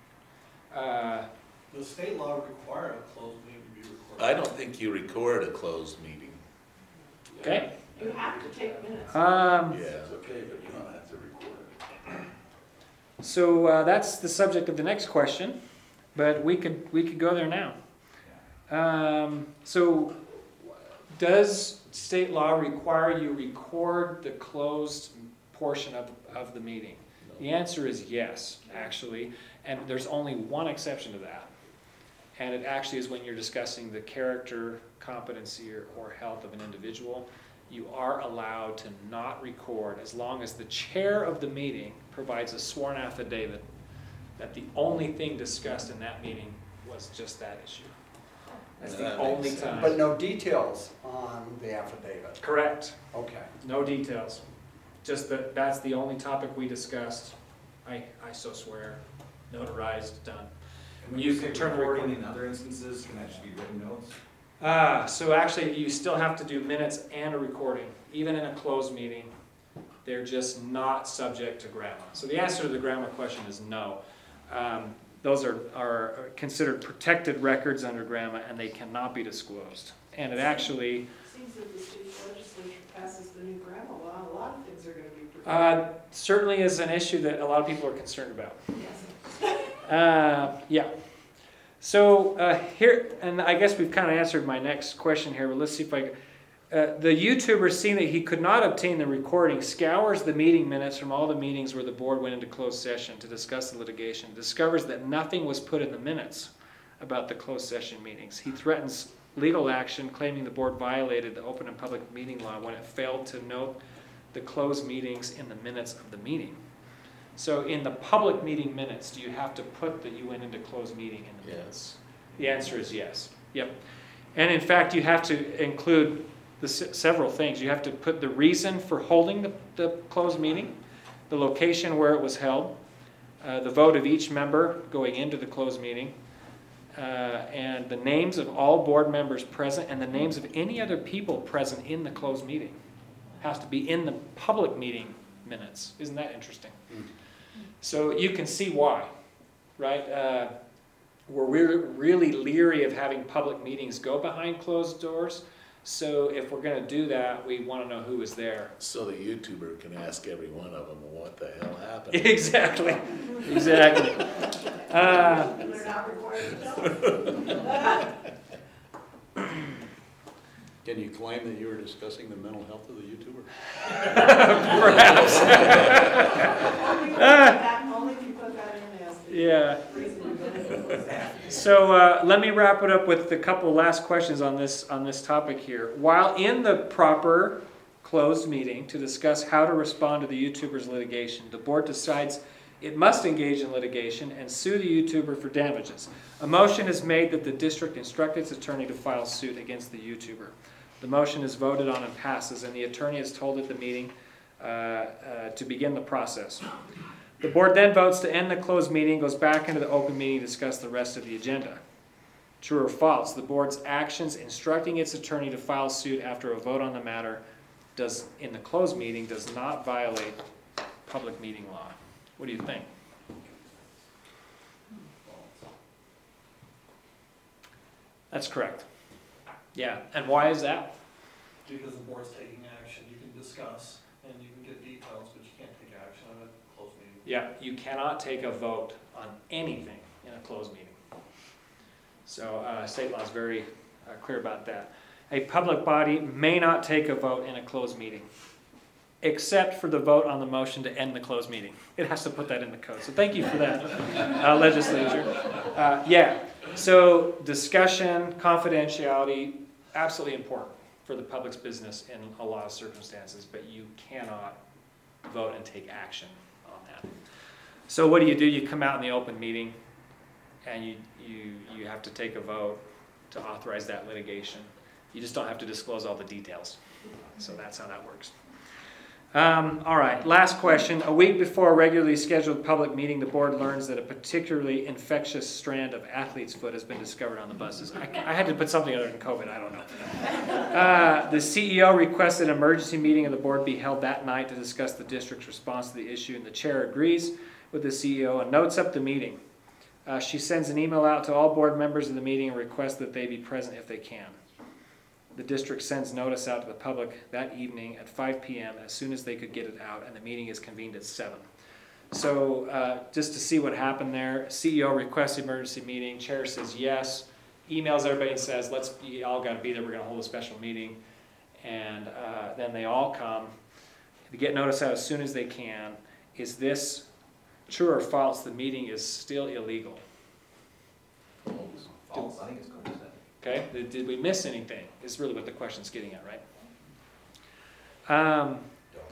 Speaker 12: Uh,
Speaker 1: Does state law require a closed meeting to be recorded?
Speaker 10: I don't think you record a closed meeting.
Speaker 12: okay.
Speaker 13: You have to take minutes.
Speaker 12: Um,
Speaker 10: Yeah.
Speaker 3: It's okay, but you don't have to record it.
Speaker 12: So uh, that's the subject of the next question, but we could we could go there now. Um, so, does state law require you record the closed portion of of the meeting? The answer is yes, actually, and there's only one exception to that, and it actually is when you're discussing the character, competency, or, or health of an individual. You are allowed to not record as long as the chair of the meeting provides a sworn affidavit that the only thing discussed in that meeting was just that issue. That's
Speaker 10: Now
Speaker 12: the
Speaker 10: that makes
Speaker 12: only
Speaker 10: sense.
Speaker 12: time.
Speaker 11: But no details on the affidavit.
Speaker 12: Correct.
Speaker 11: Okay.
Speaker 12: No details. Just that that's the only topic we discussed. I, I so swear. Notarized, done.
Speaker 7: And when
Speaker 12: You
Speaker 7: you
Speaker 12: can
Speaker 7: say
Speaker 12: turn the
Speaker 7: recording
Speaker 12: recording-
Speaker 7: in other instances, can that just be written notes?
Speaker 12: Ah, so actually you still have to do minutes and a recording, even in a closed meeting. They're just not subject to grandma. So the answer to the grandma question is no. Um, those are, are considered protected records under grandma and they cannot be disclosed. And it actually,
Speaker 13: Seems that the state legislature passes the new grandma law, a lot of things are gonna be protected.
Speaker 12: uh, certainly is an issue that a lot of people are concerned about.
Speaker 13: Yes.
Speaker 12: Uh, yeah. So uh, here, and I guess we've kind of answered my next question here, but let's see if I, uh, the YouTuber, seeing that he could not obtain the recording, scours the meeting minutes from all the meetings where the board went into closed session to discuss the litigation, discovers that nothing was put in the minutes about the closed session meetings. He threatens legal action, claiming the board violated the open and public meeting law when it failed to note the closed meetings in the minutes of the meeting. So in the public meeting minutes, do you have to put that you went into closed meeting in the minutes? The answer is yes. Yep. And in fact, you have to include the s- several things. You have to put the reason for holding the, the closed meeting, the location where it was held, uh, the vote of each member going into the closed meeting, uh, and the names of all board members present, and the names of any other people present in the closed meeting. Has to be in the public meeting minutes. Isn't that interesting? Mm. So you can see why, right? Uh, we're re- really leery of having public meetings go behind closed doors. So if we're going to do that, we want to know who is there.
Speaker 10: So the YouTuber can ask every one of them, well, what the hell happened?
Speaker 12: Exactly. Exactly. Uh,
Speaker 13: They're not required to tell.
Speaker 3: Can you claim that you were discussing the mental health of the YouTuber?
Speaker 12: Perhaps.
Speaker 13: Only if you put that- only if you put that in as the
Speaker 12: Yeah.
Speaker 13: reason we didn't close that.
Speaker 12: So uh, let me wrap it up with a couple last questions on this on this topic here. While in the proper closed meeting to discuss how to respond to the YouTuber's litigation, the board decides it must engage in litigation and sue the YouTuber for damages. A motion is made that the district instruct its attorney to file suit against the YouTuber. The motion is voted on and passes, and the attorney is told at the meeting uh, uh, to begin the process. The board then votes to end the closed meeting, goes back into the open meeting to discuss the rest of the agenda. True or false, the board's actions instructing its attorney to file suit after a vote on the matter does, in the closed meeting, does not violate public meeting law. What do you think? That's correct. Yeah, and why is that?
Speaker 1: Because the board's taking action, you can discuss and you can get details, but you can't take action on a closed meeting.
Speaker 12: Yeah, you cannot take a vote on anything in a closed meeting. So uh, state law is very uh, clear about that. A public body may not take a vote in a closed meeting, except for the vote on the motion to end the closed meeting. It has to put that in the code. So thank you for that, uh, legislature. Uh, yeah, so discussion, confidentiality, absolutely important for the public's business in a lot of circumstances, but you cannot vote and take action on that. So what do you do? You come out in the open meeting and you, you, you have to take a vote to authorize that litigation. You just don't have to disclose all the details. So that's how that works. Um, all right, last question. A week before a regularly scheduled public meeting, the board learns that a particularly infectious strand of athlete's foot has been discovered on the buses. I, I had to put something other than COVID, I don't know. Uh, the C E O requested an emergency meeting of the board be held that night to discuss the district's response to the issue, and the chair agrees with the C E O and notes up the meeting. Uh, she sends an email out to all board members of the meeting and requests that they be present if they can. The district sends notice out to the public that evening at five p m as soon as they could get it out, and the meeting is convened at seven. So uh, just to see what happened there, C E O requests emergency meeting, chair says yes, emails everybody and says, let's, you all gotta be there, we're gonna hold a special meeting. And uh, then they all come, to get notice out as soon as they can. Is this true or false? The meeting is still illegal.
Speaker 14: False, I think it's going to say.
Speaker 12: Okay, did, did we miss anything? Is really what the question's getting at, right? Um,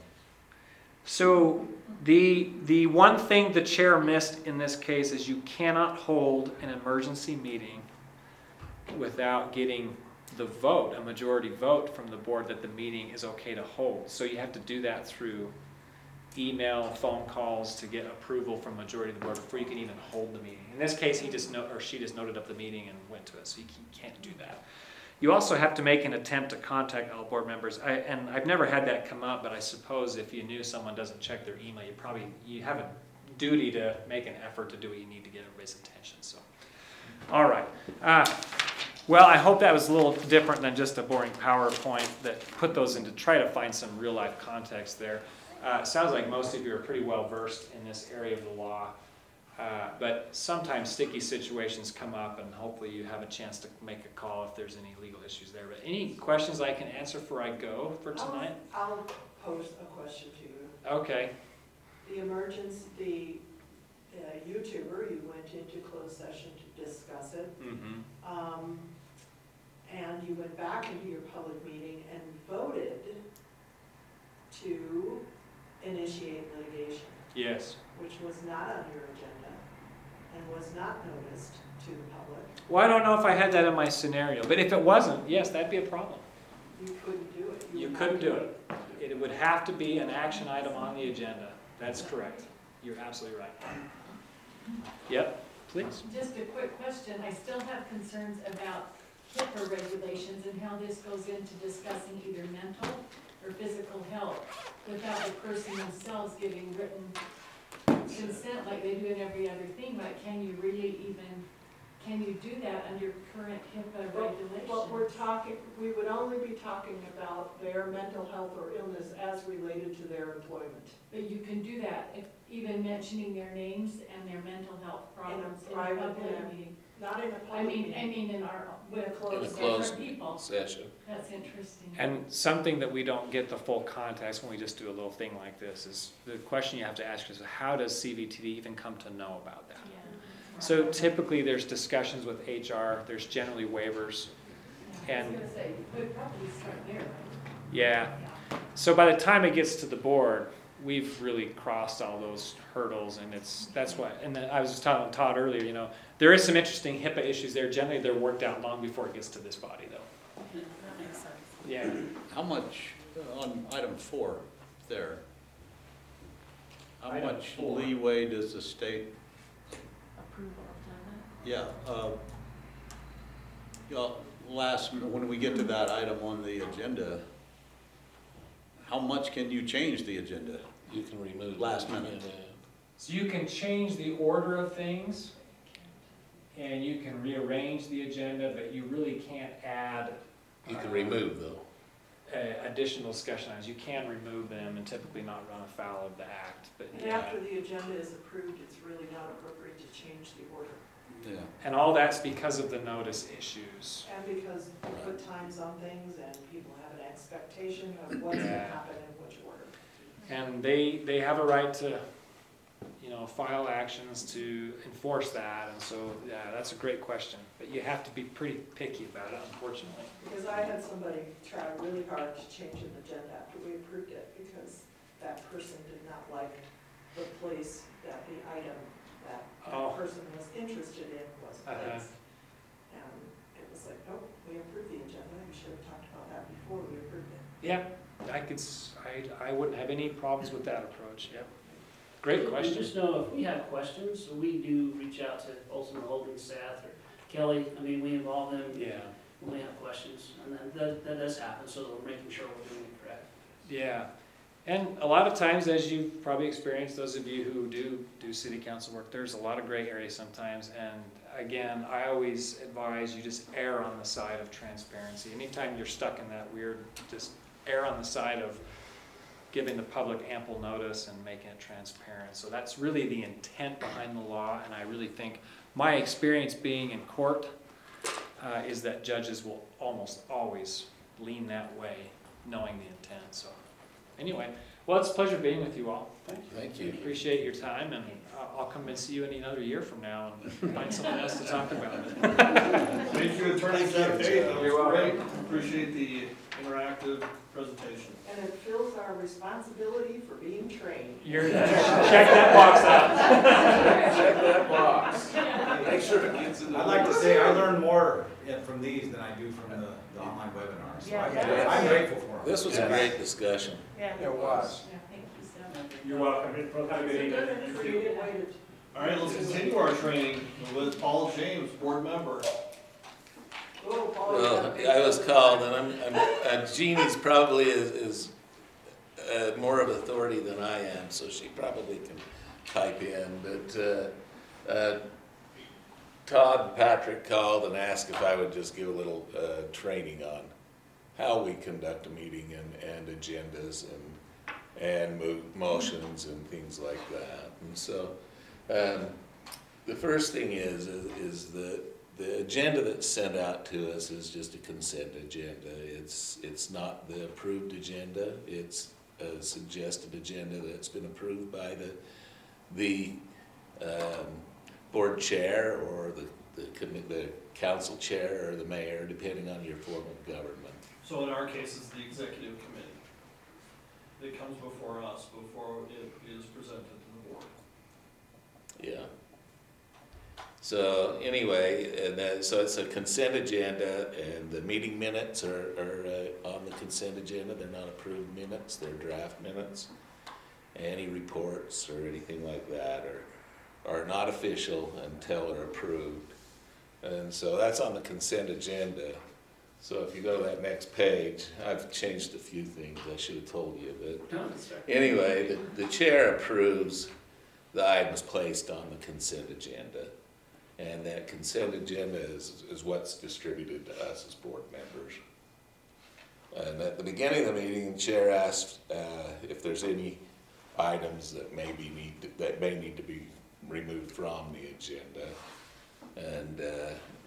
Speaker 12: so the the one thing the chair missed in this case is you cannot hold an emergency meeting without getting the vote, a majority vote from the board that the meeting is okay to hold. So you have to do that through email, phone calls to get approval from majority of the board before you can even hold the meeting. In this case, he just no, or she just noted up the meeting and went to it, so you can't do that. You also have to make an attempt to contact all board members, I, and I've never had that come up, but I suppose if you knew someone doesn't check their email, you probably, you have a duty to make an effort to do what you need to get everybody's attention, so. All right. Uh, well, I hope that was a little different than just a boring PowerPoint that put those into, try to find some real life context there. Uh, it sounds like most of you are pretty well versed in this area of the law, uh, but sometimes sticky situations come up, and hopefully you have a chance to make a call if there's any legal issues there. But any questions I can answer before I go for tonight?
Speaker 13: I'll, I'll pose a question to you.
Speaker 12: Okay.
Speaker 13: The emergency, the uh, YouTuber, you went into closed session to discuss it.
Speaker 12: Mm-hmm.
Speaker 13: Um, and you went back into your public meeting and voted to initiate litigation.
Speaker 12: Yes.
Speaker 13: Which was not on your agenda and was not noticed to the public.
Speaker 12: Well, I don't know if I had that in my scenario, but if it wasn't, yes, that'd be a problem.
Speaker 13: You couldn't do it.
Speaker 12: You
Speaker 13: would
Speaker 12: couldn't
Speaker 13: have
Speaker 12: do
Speaker 13: to-
Speaker 12: it. It would have to be an action item on the agenda. That's correct. You're absolutely right. Yep, please.
Speaker 8: Just a quick question. I still have concerns about HIPAA regulations and how this goes into discussing either mental or physical health without the person themselves giving written consent like they do in every other thing. But can you really even, can you do that under current HIPAA
Speaker 13: Well,
Speaker 8: regulations?
Speaker 13: What we're talking, we would only be talking about their mental health or illness as related to their employment.
Speaker 8: But you can do that, if even mentioning their names and their mental health problems in a
Speaker 13: private
Speaker 8: public
Speaker 13: manner.
Speaker 8: meeting.
Speaker 13: Not in a
Speaker 8: I
Speaker 13: public
Speaker 8: mean, I
Speaker 13: meeting.
Speaker 8: mean in our, with
Speaker 10: In a
Speaker 8: closed
Speaker 10: closed
Speaker 8: different people.
Speaker 10: session.
Speaker 8: That's interesting.
Speaker 12: And something that we don't get the full context when we just do a little thing like this is, the question you have to ask is, how does C V T D even come to know about that?
Speaker 8: Yeah.
Speaker 12: So typically, there's discussions with H R, there's generally waivers,
Speaker 8: Yeah, I was
Speaker 12: and-
Speaker 8: gonna say, we'd probably start there, right?
Speaker 12: yeah.
Speaker 8: Yeah.
Speaker 12: So by the time it gets to the board, we've really crossed all those hurdles, and it's, that's why, and then I was just telling Todd earlier, you know, there is some interesting HIPAA issues there. Generally, they're worked out long before it gets to this body, though.
Speaker 6: That makes sense.
Speaker 12: Yeah.
Speaker 3: How much, uh, on item four there, how
Speaker 12: Item
Speaker 3: much
Speaker 12: four.
Speaker 3: leeway does the state,
Speaker 6: Approval of
Speaker 3: yeah, uh, you know, last, when we get to that item on the agenda, how much can you change the agenda?
Speaker 10: You can remove.
Speaker 3: Last
Speaker 10: it.
Speaker 3: minute.
Speaker 10: Yeah.
Speaker 12: So you can change the order of things, and you can rearrange the agenda, but you really can't add.
Speaker 10: You can
Speaker 12: uh,
Speaker 10: remove though.
Speaker 12: uh, additional discussion items. You can remove them and typically not run afoul of the act, but
Speaker 13: And
Speaker 12: yeah.
Speaker 13: after the agenda is approved, it's really not appropriate to change the order.
Speaker 3: Yeah.
Speaker 12: And all that's because of the notice issues.
Speaker 13: And because we put times on things and people have an expectation of what's gonna
Speaker 12: Yeah.
Speaker 13: happen in which order.
Speaker 12: And they, they have a right to, you know, file actions to enforce that, and so, yeah, that's a great question. But you have to be pretty picky about it, unfortunately.
Speaker 13: Because I had somebody try really hard to change an agenda after we approved it, because that person did not like the place that the item that
Speaker 12: Oh.
Speaker 13: that person was interested in was
Speaker 12: Uh-huh.
Speaker 13: placed. And it was like, nope, we approved the agenda, we should have talked about that before we approved it.
Speaker 12: Yeah, I could, s- I, I wouldn't have any problems with that approach, yep. Great
Speaker 5: And
Speaker 12: question.
Speaker 5: just know, if we have questions, we do reach out to Ultimate Holdings staff or Kelly. I mean, we involve them
Speaker 12: Yeah.
Speaker 5: when we have questions, and that, that, that does happen, so we're making sure we're doing it correct.
Speaker 12: Yeah, and a lot of times, as you've probably experienced, those of you who do do city council work, there's a lot of gray areas sometimes, and again, I always advise you just err on the side of transparency. Anytime you're stuck in that weird, just err on the side of giving the public ample notice and making it transparent. So that's really the intent behind the law, and I really think my experience being in court uh, is that judges will almost always lean that way, knowing the intent, so. Anyway, well, it's a pleasure being with you all. Thank you.
Speaker 10: Thank you.
Speaker 12: Appreciate your time, and I'll- I'll come and see you in another year from now and find something else to talk about.
Speaker 1: Thank you, Attorney Jeff Tate, that was
Speaker 12: You're welcome.
Speaker 1: great. Appreciate the interactive presentation.
Speaker 13: And it fills our responsibility for being trained.
Speaker 12: You're, check that box out.
Speaker 10: Check that box. Make sure it gets in the.
Speaker 7: I'd like to say I learned more in- from these than I do from the, the online webinars. So I-
Speaker 6: Yeah.
Speaker 7: I'm grateful for them.
Speaker 10: This was a great discussion.
Speaker 6: Yeah.
Speaker 11: It was.
Speaker 8: Yeah, thank you, Sam.
Speaker 5: You're welcome. Have a
Speaker 13: It's a
Speaker 5: good
Speaker 13: good
Speaker 5: evening.
Speaker 13: and creative way to.
Speaker 1: All right, let's continue our training with Paul James, board member.
Speaker 13: Oh, Paul, you
Speaker 10: Well,
Speaker 13: got a big
Speaker 10: I was
Speaker 13: one.
Speaker 10: called, and I'm, I'm, uh, Jeannie's probably is, is uh, more of authority than I am, so she probably can pipe in, but, uh, uh, Todd and Patrick called and asked if I would just give a little, uh, training on how we conduct a meeting and, and agendas and, and mo- motions and things like that. And so, um, the first thing is, is, is the, the agenda that's sent out to us is just a consent agenda. It's, it's not the approved agenda, it's a suggested agenda that's been approved by the, the, um, board chair or the, the, commi- the council chair or the mayor, depending on your form of government.
Speaker 1: So in our case, it's the executive committee that comes before us, before it is presented to the board.
Speaker 10: Yeah. So anyway, and then, so it's a consent agenda, and the meeting minutes are, are uh, on the consent agenda. They're not approved minutes, they're draft minutes. Any reports or anything like that are, are not official until they're approved. And so that's on the consent agenda. So if you go to that next page, I've changed a few things, I should have told you, but
Speaker 5: No, that's right.
Speaker 10: anyway, the, the chair approves the items placed on the consent agenda. And that consent agenda is, is what's distributed to us as board members. And at the beginning of the meeting, the chair asked uh, if there's any items that maybe need, to- that may need to be removed from the agenda. And uh,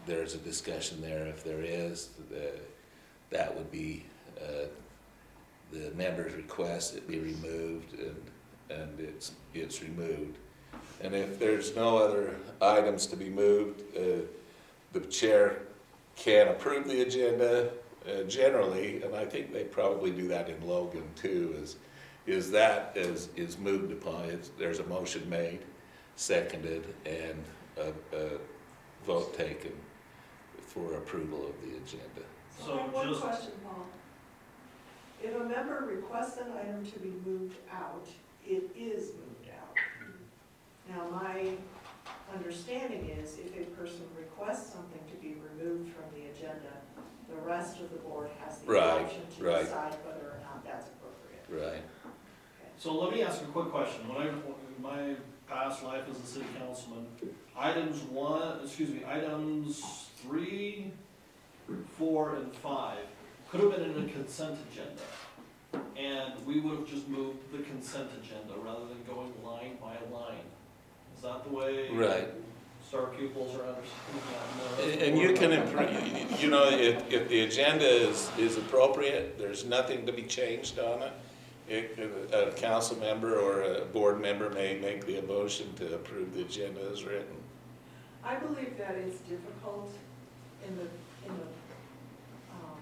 Speaker 10: there's a discussion there. If there is, the, that would be, uh, the member's request it be removed, and, and it's, it's removed. And if there's no other items to be moved, uh, the chair can approve the agenda uh, generally, and I think they probably do that in Logan too, is, is that is, is moved upon. It's, there's a motion made, seconded, and a, a vote taken for approval of the agenda.
Speaker 1: So
Speaker 13: I have one
Speaker 1: just-
Speaker 13: question, Paul. If a member requests an item to be moved out, it is moved out. Now, my understanding is if a person requests something to be removed from the agenda, the rest of the board has the
Speaker 10: Right,
Speaker 13: option to
Speaker 10: right.
Speaker 13: decide whether or not that's appropriate.
Speaker 10: Right.
Speaker 1: So let me ask a quick question. When I, in my past life as a city councilman, items one, excuse me, items three, four, and five could have been in a consent agenda. And we would have just moved the consent agenda rather than going line by line. Is that the way?
Speaker 10: Right.
Speaker 1: Star pupils are understanding that?
Speaker 10: And you can improve, you know, if, if the agenda is, is appropriate, there's nothing to be changed on it. It, a council member or a board member may make the motion to approve the agenda as written.
Speaker 13: I believe that it's difficult in the, in the, um,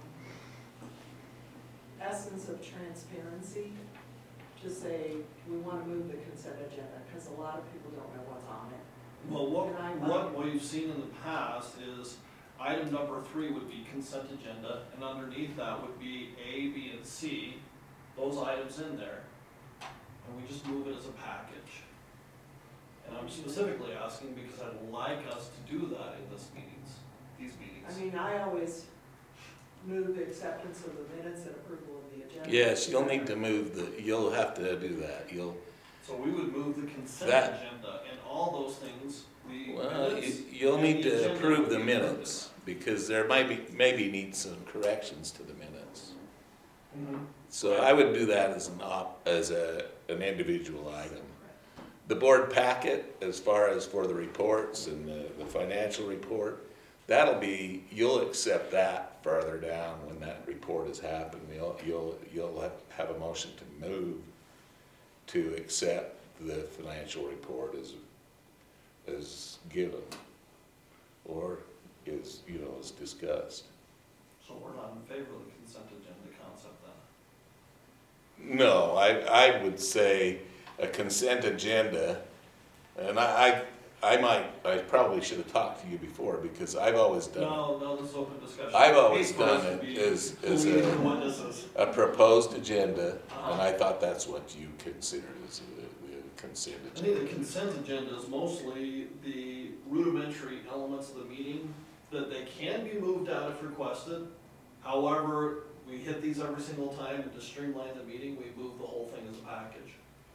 Speaker 13: essence of transparency to say, we want to move the consent agenda, because a lot of people don't know what's on it.
Speaker 1: Well, what,
Speaker 13: And I
Speaker 1: what
Speaker 13: might-
Speaker 1: we've seen in the past is item number three would be consent agenda, and underneath that would be A, B, and C, those items in there, and we just move it as a package. And I'm specifically asking because I'd like us to do that in this meetings, these meetings.
Speaker 13: I mean, I always move the acceptance of the minutes and approval of the agenda.
Speaker 10: Yes, you'll need to move the, you'll have to do that. You'll,
Speaker 1: So we would move the consent
Speaker 10: That-
Speaker 1: agenda, and all those things, we.
Speaker 10: well,
Speaker 1: minutes,
Speaker 10: you- you'll
Speaker 1: and
Speaker 10: need
Speaker 1: the
Speaker 10: to
Speaker 1: agenda
Speaker 10: approve
Speaker 1: would
Speaker 10: the
Speaker 1: be included.
Speaker 10: minutes, because there might be, maybe need some corrections to the minutes.
Speaker 1: Mhm.
Speaker 10: So I would do that as an op, as a, an individual item. The board packet, as far as for the reports and the, the financial report, that'll be, you'll accept that further down when that report has happened. You'll, you'll, you'll have, have a motion to move to accept the financial report as, as given, or is, you know, as discussed.
Speaker 1: So we're not in favor of the consent agenda concept then?
Speaker 10: No, I, I would say a consent agenda, and I, I, I might, I probably should have talked to you before, because I've always done,
Speaker 1: No, no, this is open discussion.
Speaker 10: I've always
Speaker 1: Hey, for us
Speaker 10: done
Speaker 1: to
Speaker 10: it
Speaker 1: be
Speaker 10: as, as
Speaker 1: leading
Speaker 10: a,
Speaker 1: witnesses.
Speaker 10: a proposed agenda,
Speaker 1: Uh-huh.
Speaker 10: and I thought that's what you considered as the, the consent
Speaker 1: I think the
Speaker 10: agenda.
Speaker 1: consent agenda is mostly the rudimentary elements of the meeting, that they can be moved out if requested. However, we hit these every single time, and to streamline the meeting, we move the whole thing as a package.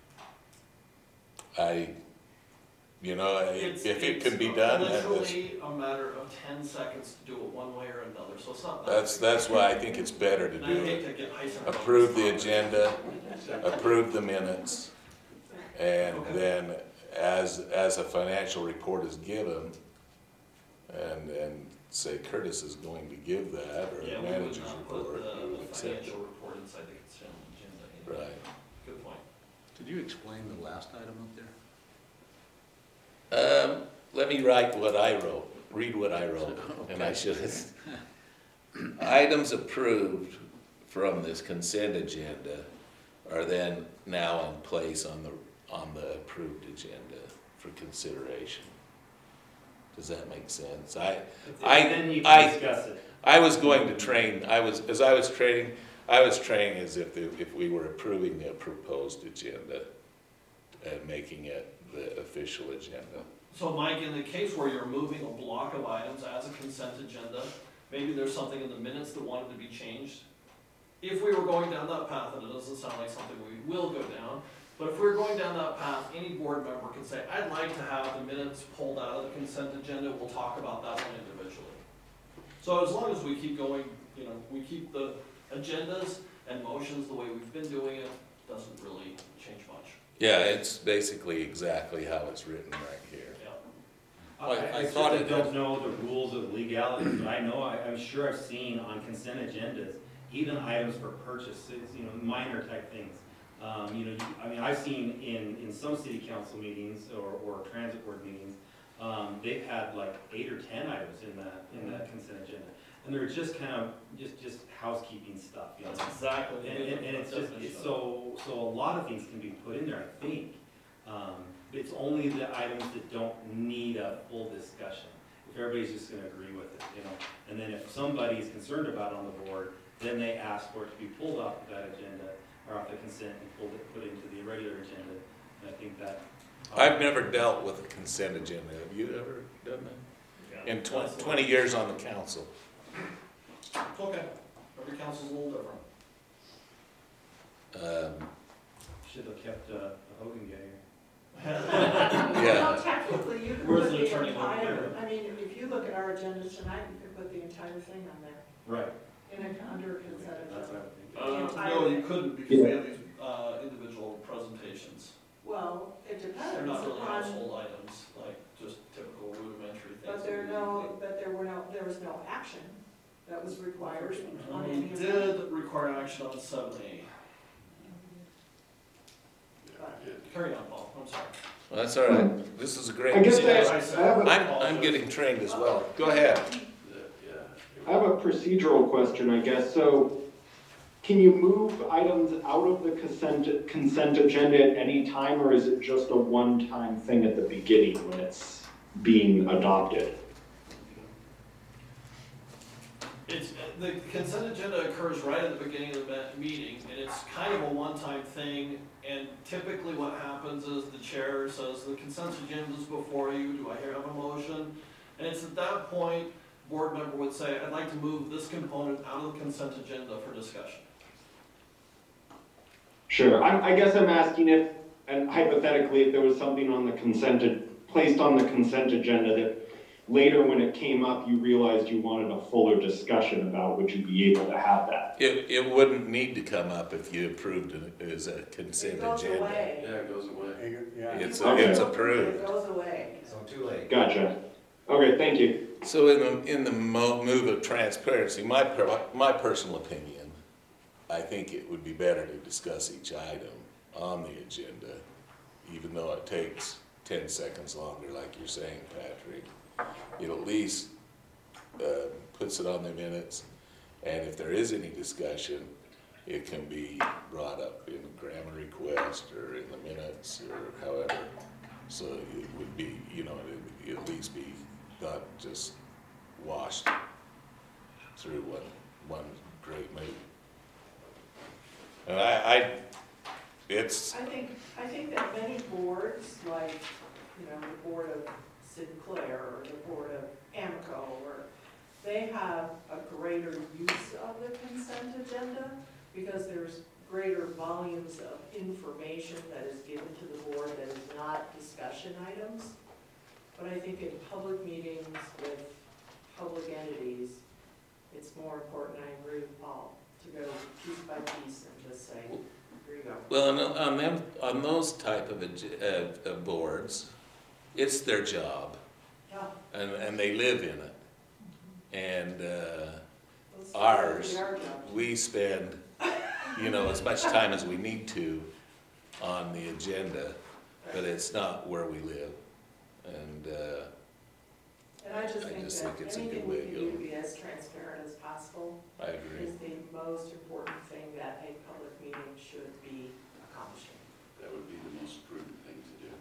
Speaker 10: I, you know, I-
Speaker 1: It's-
Speaker 10: if it
Speaker 1: it's
Speaker 10: can be done, then that's,
Speaker 1: Literally a matter of ten seconds to do it one way or another, so it's not that.
Speaker 10: that's,
Speaker 1: big.
Speaker 10: that's why I think it's better to
Speaker 1: And I
Speaker 10: do
Speaker 1: hate
Speaker 10: it.
Speaker 1: to get Heisen.
Speaker 10: Approve the agenda, approve the minutes, and
Speaker 1: Okay.
Speaker 10: then as, as a financial report is given, and, and say Curtis is going to give that, or
Speaker 1: Yeah,
Speaker 10: the
Speaker 1: we would
Speaker 10: manager's
Speaker 1: not put
Speaker 10: report,
Speaker 1: the,
Speaker 10: we
Speaker 1: the
Speaker 10: would accept it.
Speaker 1: financial report inside the consent agenda. anyway.
Speaker 10: Right.
Speaker 1: Good point.
Speaker 3: Did you explain the last item up there?
Speaker 10: Um, let me write what I wrote, read what I wrote, and I
Speaker 3: Okay.
Speaker 10: should have. Items approved from this consent agenda are then now in place on the, on the approved agenda for consideration. Does that make sense? I, I,
Speaker 15: Then you
Speaker 10: I-
Speaker 15: can discuss it.
Speaker 10: I was going to train, I was, as I was training, I was training as if, the- if we were approving the proposed agenda and making it the official agenda.
Speaker 1: So Mike, in the case where you're moving a block of items as a consent agenda, maybe there's something in the minutes that wanted to be changed. If we were going down that path, and it doesn't sound like something we will go down, but if we're going down that path, any board member can say, I'd like to have the minutes pulled out of the consent agenda, we'll talk about that one individually. So as long as we keep going, you know, we keep the agendas and motions the way we've been doing it, doesn't really change much.
Speaker 10: Yeah, it's basically exactly how it's written right here.
Speaker 1: Yeah.
Speaker 3: I- I
Speaker 15: I
Speaker 3: thought
Speaker 15: certainly
Speaker 3: it
Speaker 15: don't
Speaker 3: had-
Speaker 15: know the rules of legality, but I know, I, I'm sure I've seen on consent agendas, even items for purchases, you know, minor type things. Um, you know, you- I mean, I've seen in, in some city council meetings or, or transit board meetings, um, they've had like eight or ten items in that, in that consent agenda. And they're just kind of, just, just housekeeping stuff, you know?
Speaker 1: That's exactly.
Speaker 15: And, and, and it's just, it's so, so a lot of things can be put in there, I think. Um, it's only the items that don't need a full discussion. If everybody's just gonna agree with it, you know? And then if somebody's concerned about it on the board, then they ask for it to be pulled off of that agenda, or off the consent and pulled it, put it into the regular agenda. And I think that.
Speaker 10: I've never dealt with a consent agenda. Have you ever done that? In twenty, twenty years on the council.
Speaker 1: It's okay, every council's a little different.
Speaker 10: Um,
Speaker 15: Should have kept uh, a Hogan guy here.
Speaker 10: Yeah.
Speaker 13: Well, technically, you could
Speaker 1: Where's
Speaker 13: put
Speaker 1: the
Speaker 13: the
Speaker 1: attorney
Speaker 13: entire, I mean, if you look at our agendas tonight, you could put the entire thing on there,
Speaker 15: Right.
Speaker 13: in a, under consent
Speaker 15: That's
Speaker 13: agenda.
Speaker 15: what I would think.
Speaker 1: Uh, no, you couldn't, because we have these, uh, individual presentations.
Speaker 13: Well, it depends
Speaker 1: They're not really
Speaker 13: upon,
Speaker 1: household items, like just typical rudimentary things.
Speaker 13: but there no, but there were no, there was no action that was required on
Speaker 1: We
Speaker 13: any of them.
Speaker 1: did require action on seven A. Carry on, Paul, I'm sorry.
Speaker 10: well, that's all right. This is a great.
Speaker 9: I guess I,
Speaker 10: discussion.
Speaker 9: I have a,
Speaker 10: I'm, I'm getting trained as well. Go ahead.
Speaker 9: I have a procedural question, I guess. So, can you move items out of the consent, consent agenda at any time, or is it just a one-time thing at the beginning when it's being adopted?
Speaker 1: It's, the consent agenda occurs right at the beginning of the me- meeting, and it's kind of a one-time thing, and typically what happens is the chair says, the consent agenda is before you, do I hear have a motion? And it's at that point, board member would say, I'd like to move this component out of the consent agenda for discussion.
Speaker 9: Sure. I, I guess I'm asking if, and hypothetically, if there was something on the consent, placed on the consent agenda that later when it came up, you realized you wanted a fuller discussion about, would you be able to have that?
Speaker 10: It, it wouldn't need to come up if you approved it as a consent
Speaker 13: It goes
Speaker 10: agenda.
Speaker 13: away.
Speaker 10: it goes away.
Speaker 11: Yeah.
Speaker 10: It's,
Speaker 9: Okay.
Speaker 10: it's
Speaker 13: It
Speaker 10: approved.
Speaker 13: goes away.
Speaker 7: So too late.
Speaker 9: Gotcha. Okay, thank you.
Speaker 10: So in the, in the mo- move of transparency, my, per- my personal opinion, I think it would be better to discuss each item on the agenda, even though it takes ten seconds longer, like you're saying, Patrick. It at least uh, puts it on the minutes, and if there is any discussion, it can be brought up in a grammar request or in the minutes or however. So it would be, you know, it'd at least be not just washed through one, one great move. And I, I, it's,
Speaker 13: I think, I think that many boards, like, you know, the board of Sinclair or the board of Amoco, or they have a greater use of the consent agenda because there's greater volumes of information that is given to the board that is not discussion items. But I think in public meetings with public entities, it's more important, I agree with Paul, to go piece by piece and just say, here you go.
Speaker 10: well, on, on them, on those type of, ag- uh, uh, boards, it's their job,
Speaker 13: Yeah.
Speaker 10: and, and they live in it. And, uh,
Speaker 13: Let's
Speaker 10: ours,
Speaker 13: do our job.
Speaker 10: we spend, you know, as much time as we need to on the agenda, but it's not where we live. And, uh,
Speaker 13: And I just
Speaker 10: I
Speaker 13: think
Speaker 10: just
Speaker 13: that
Speaker 10: think it's a good
Speaker 13: anything we
Speaker 10: way
Speaker 13: can
Speaker 10: to
Speaker 13: do
Speaker 10: go.
Speaker 13: to be as transparent as possible
Speaker 10: I agree.
Speaker 13: is the most important thing that a public meeting should be accomplishing.
Speaker 10: That would be the most prudent thing to do.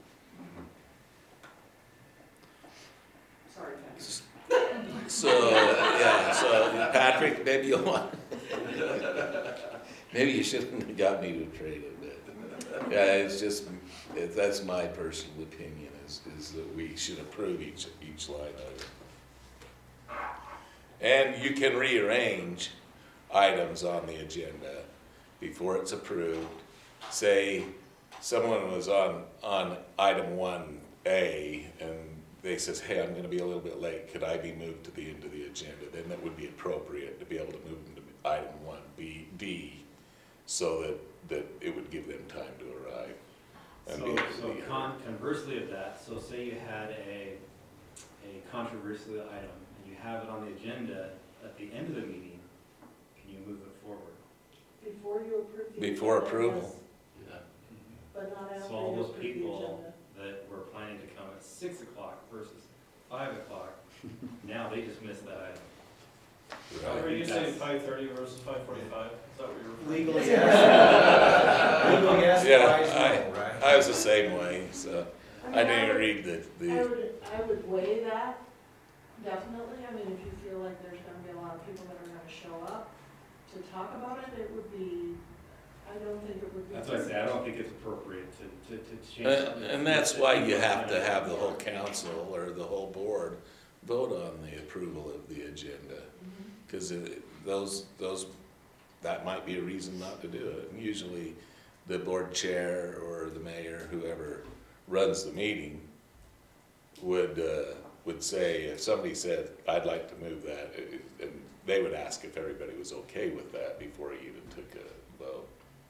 Speaker 13: Sorry, Ken.
Speaker 10: So, yeah, so Patrick, maybe you'll want, maybe you shouldn't have got me to trade it, but, yeah, it's just, it- that's my personal opinion, is, is that we should approve each, each line item. And you can rearrange items on the agenda before it's approved. Say, someone was on, on item one A, and they says, hey, I'm gonna be a little bit late, could I be moved to the end of the agenda? Then that would be appropriate to be able to move them to item one, B, D, so that, that it would give them time to arrive. and be
Speaker 15: So,
Speaker 10: able to
Speaker 15: so
Speaker 10: be heard.
Speaker 15: con- conversely of that, so say you had a, a controversial item, and you have it on the agenda at the end of the meeting, can you move it forward?
Speaker 13: Before you approve the.
Speaker 10: Before
Speaker 13: agenda,
Speaker 10: approval.
Speaker 13: yes, But not after
Speaker 15: So
Speaker 13: you
Speaker 15: all those
Speaker 13: approve the
Speaker 15: people
Speaker 13: agenda.
Speaker 15: that were planning to come at six o'clock versus five o'clock, now they just missed that item.
Speaker 10: Right.
Speaker 1: Were you saying five thirty versus five forty-five? Is that what you're?
Speaker 7: Legally, yes. Legally, yes,
Speaker 10: Yeah,
Speaker 7: wise, no, right?
Speaker 10: I was the same way, so I
Speaker 13: mean,
Speaker 10: didn't
Speaker 13: would-
Speaker 10: read the,
Speaker 13: I
Speaker 10: the,
Speaker 13: would, I would weigh that, definitely. I mean, if you feel like there's gonna be a lot of people that are gonna show up to talk about it, it would be, I don't think it would be.
Speaker 15: That's what I say, I don't think it's appropriate to, to, to change
Speaker 10: and,
Speaker 15: something.
Speaker 10: and that's why you have to have the whole council or the whole board vote on the approval of the agenda. Cause it, those, those, that might be a reason not to do it. And usually the board chair or the mayor, whoever runs the meeting, would, uh, would say, if somebody said, I'd like to move that, it- and they would ask if everybody was okay with that before he even took a vote.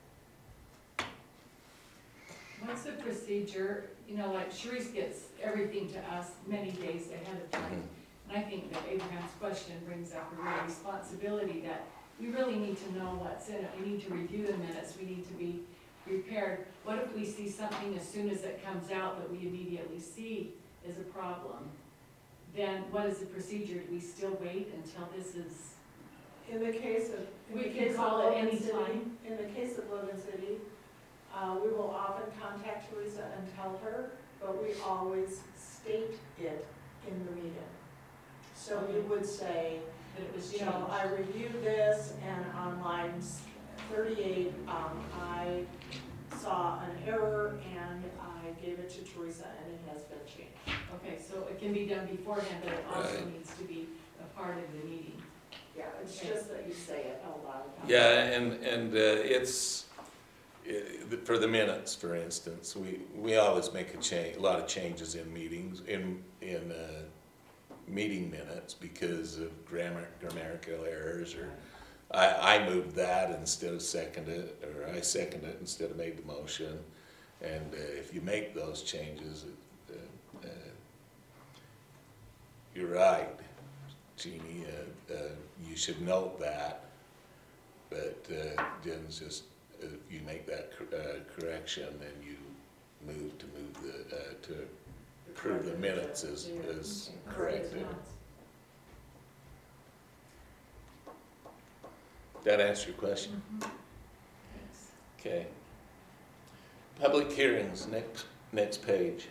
Speaker 8: What's the procedure, you know, like Sharice gets everything to us many days ahead of time. And I think that Abraham's question brings up a real responsibility that we really need to know what's in it. We need to review the minutes, we need to be prepared. What if we see something as soon as it comes out that we immediately see is a problem? Then what is the procedure? Do we still wait until this is,
Speaker 13: In the case of, in
Speaker 8: We
Speaker 13: the
Speaker 8: can
Speaker 13: case of
Speaker 8: call it
Speaker 13: Logan
Speaker 8: any
Speaker 13: City,
Speaker 8: time.
Speaker 13: in the case of Logan City, uh, we will often contact Teresa and tell her, but we always state it in the meeting. So we would say,
Speaker 8: that it was
Speaker 13: you
Speaker 8: changed?
Speaker 13: know, I reviewed this and on lines thirty-eight, um, I saw an error and I gave it to Teresa and it has been changed.
Speaker 8: Okay, so it can be done beforehand, but it also
Speaker 10: Right.
Speaker 8: needs to be a part of the meeting.
Speaker 13: Yeah, it's
Speaker 8: Okay.
Speaker 13: just that you say it out loud.
Speaker 10: Yeah, and, and uh, it's, uh, for the minutes, for instance, we, we always make a change, a lot of changes in meetings, in, in, uh, meeting minutes because of grammar, grammatical errors, or I, I moved that instead of seconded it, or I seconded it instead of made the motion. And uh, if you make those changes, uh, uh, you're right, Jeannie, uh, uh, you should note that, but uh, Jen's just, uh, you make that cor- uh, correction, then you move to move the, uh, to approve the minutes as, as corrected. That answer your question? Okay. Public hearings, next, next page.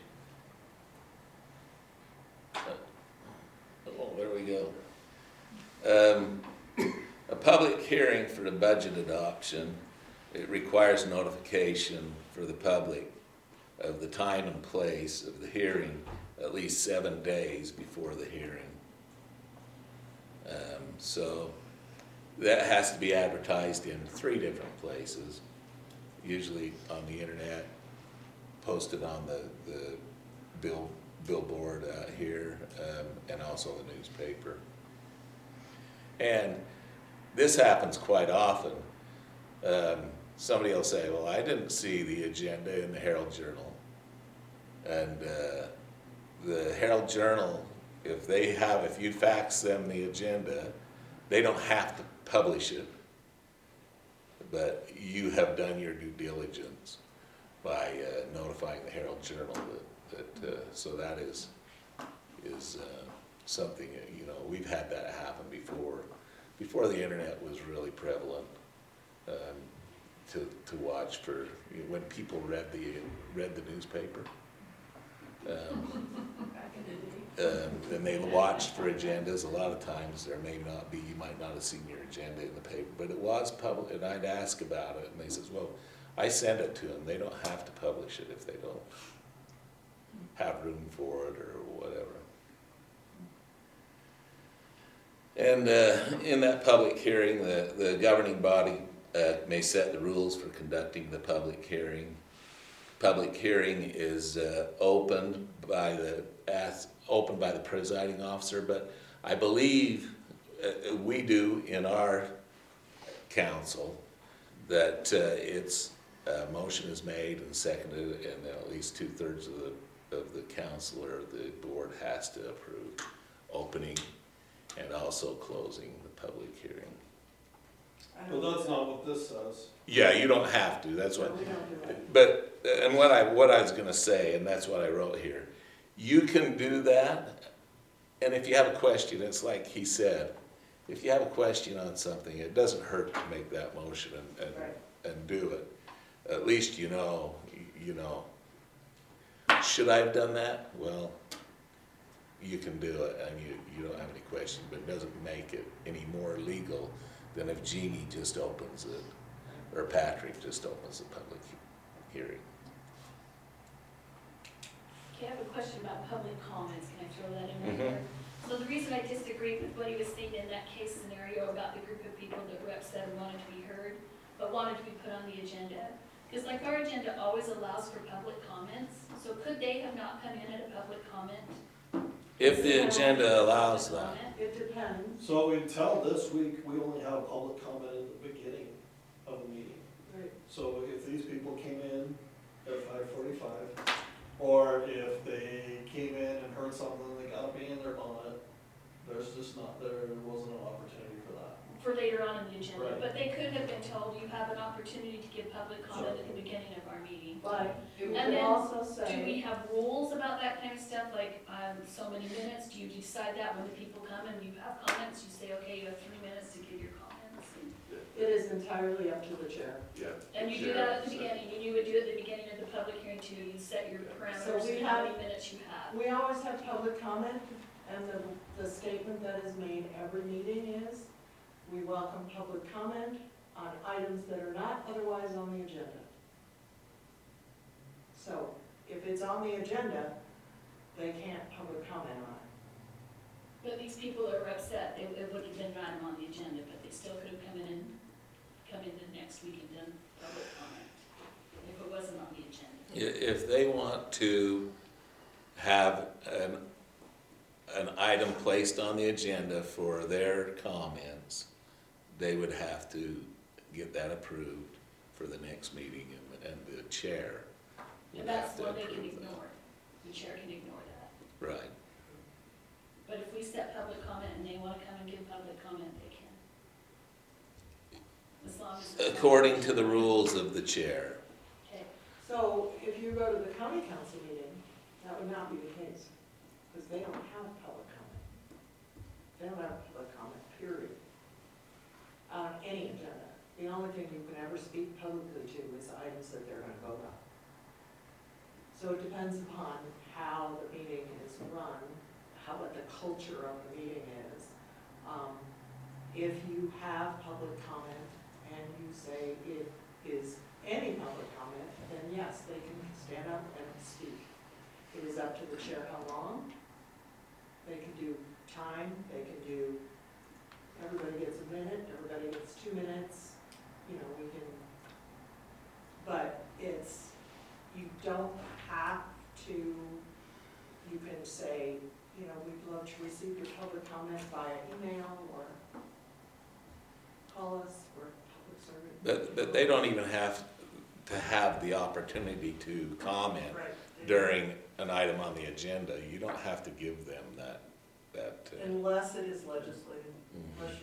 Speaker 10: Oh, there we go. Um, a public hearing for the budget adoption, it requires notification for the public of the time and place of the hearing at least seven days before the hearing. Um, so that has to be advertised in three different places, usually on the internet, posted on the, the bill, billboard out here, um, and also the newspaper. And this happens quite often. Um, somebody will say, well, I didn't see the agenda in the Herald Journal. And uh, the Herald Journal, if they have, if you fax them the agenda, they don't have to publish it, but you have done your due diligence by uh, notifying the Herald Journal that, that uh, so that is, is uh, something, that, you know, we've had that happen before, before the internet was really prevalent, um, to, to watch for, you know, when people read the, read the newspaper. Um,
Speaker 8: Back in the day.
Speaker 10: um, and they watched for agendas. A lot of times there may not be, you might not have seen your agenda in the paper, but it was public, and I'd ask about it, and they says, well, I send it to them. They don't have to publish it if they don't have room for it or whatever. And uh, in that public hearing, the, the governing body uh, may set the rules for conducting the public hearing. Public hearing is uh, opened by the, as, opened by the presiding officer, but I believe uh, we do in our council that uh, it's, a motion is made and seconded, and then at least two-thirds of the of the council or the board has to approve opening and also closing the public hearing.
Speaker 13: I
Speaker 1: Well,
Speaker 13: don't
Speaker 1: that's
Speaker 13: do
Speaker 1: not what this says.
Speaker 10: Yeah, you don't have to, that's
Speaker 13: that.
Speaker 10: what,
Speaker 13: No, we don't do that.
Speaker 10: but, and what I, what I was gonna say, and that's what I wrote here, you can do that, and if you have a question, it's like he said, if you have a question on something, it doesn't hurt to make that motion and, and,
Speaker 13: Right.
Speaker 10: and do it. At least you know, you know, should I have done that? Well, you can do it, and you, you don't have any question, but it doesn't make it any more legal than if Jeannie just opens it, or Patrick just opens the public hearing.
Speaker 16: Okay, I have a question about public comments, can I throw that in right
Speaker 10: Mhm.
Speaker 16: there? So the reason I disagree with what he was saying in that case scenario about the group of people that were upset and wanted to be heard, but wanted to be put on the agenda, because like our agenda always allows for public comments, so could they have not come in at a public comment?
Speaker 10: If the agenda allows that.
Speaker 13: It depends.
Speaker 1: So until this week, we only have public comment at the beginning of the meeting.
Speaker 13: Right.
Speaker 1: So if these people came in at five forty-five, or if they came in and heard something, they got a bee in their bonnet, there's just not, there wasn't an opportunity for that.
Speaker 16: For later on in the agenda,
Speaker 1: Right.
Speaker 16: but they could have been told you have an opportunity to give public comment at the beginning of our meeting.
Speaker 13: But it
Speaker 16: And
Speaker 13: would
Speaker 16: then,
Speaker 13: also
Speaker 16: Do we
Speaker 13: say,
Speaker 16: have rules about that kind of stuff, like, um, so many minutes, do you decide that when the people come and you have comments, you say, okay, you have three minutes to give your comments? and-
Speaker 13: it is entirely up to the chair.
Speaker 10: Yeah.
Speaker 16: And you do that at the beginning, and you would do it at the beginning of the public hearing too, you set your parameters
Speaker 13: we
Speaker 16: and how
Speaker 13: have-
Speaker 16: many minutes you have.
Speaker 13: We always have public comment, and the, the statement that is made every meeting is, we welcome public comment on items that are not otherwise on the agenda. So, if it's on the agenda, they can't public comment on it.
Speaker 16: But these people that were upset, they, it would have been right on the agenda, but they still could have come in and, come in the next week and done public comment, if it wasn't on the agenda.
Speaker 10: I- If they want to have an, an item placed on the agenda for their comments, they would have to get that approved for the next meeting, and, and the chair would
Speaker 16: And
Speaker 10: have
Speaker 16: that's
Speaker 10: to
Speaker 16: what they can
Speaker 10: approve that.
Speaker 16: ignore, the chair can ignore that.
Speaker 10: Right.
Speaker 16: But if we set public comment and they wanna come and give public comment, they can. As long as. it's-
Speaker 10: According to the rules of the chair.
Speaker 16: Okay.
Speaker 13: So, if you go to the county council meeting, that would not be the case, because they don't have public comment. They don't have public comment, period, on any agenda. The only thing you can ever speak publicly to is items that they're gonna vote on. So it depends upon how the meeting is run, how, what the culture of the meeting is. Um, If you have public comment and you say it is any public comment, then yes, they can stand up and speak. It is up to the chair how long. They can do time, they can do, everybody gets a minute, everybody gets two minutes, you know, we can, but it's, you don't have to, you can say, you know, we'd love to receive your public comment via email or call us, we're public service.
Speaker 10: But, but they don't even have to have the opportunity to comment
Speaker 13: Right.
Speaker 10: during an item on the agenda. You don't have to give them that, that. uh,
Speaker 13: Unless it is legislated,
Speaker 10: mhm.
Speaker 13: unless you.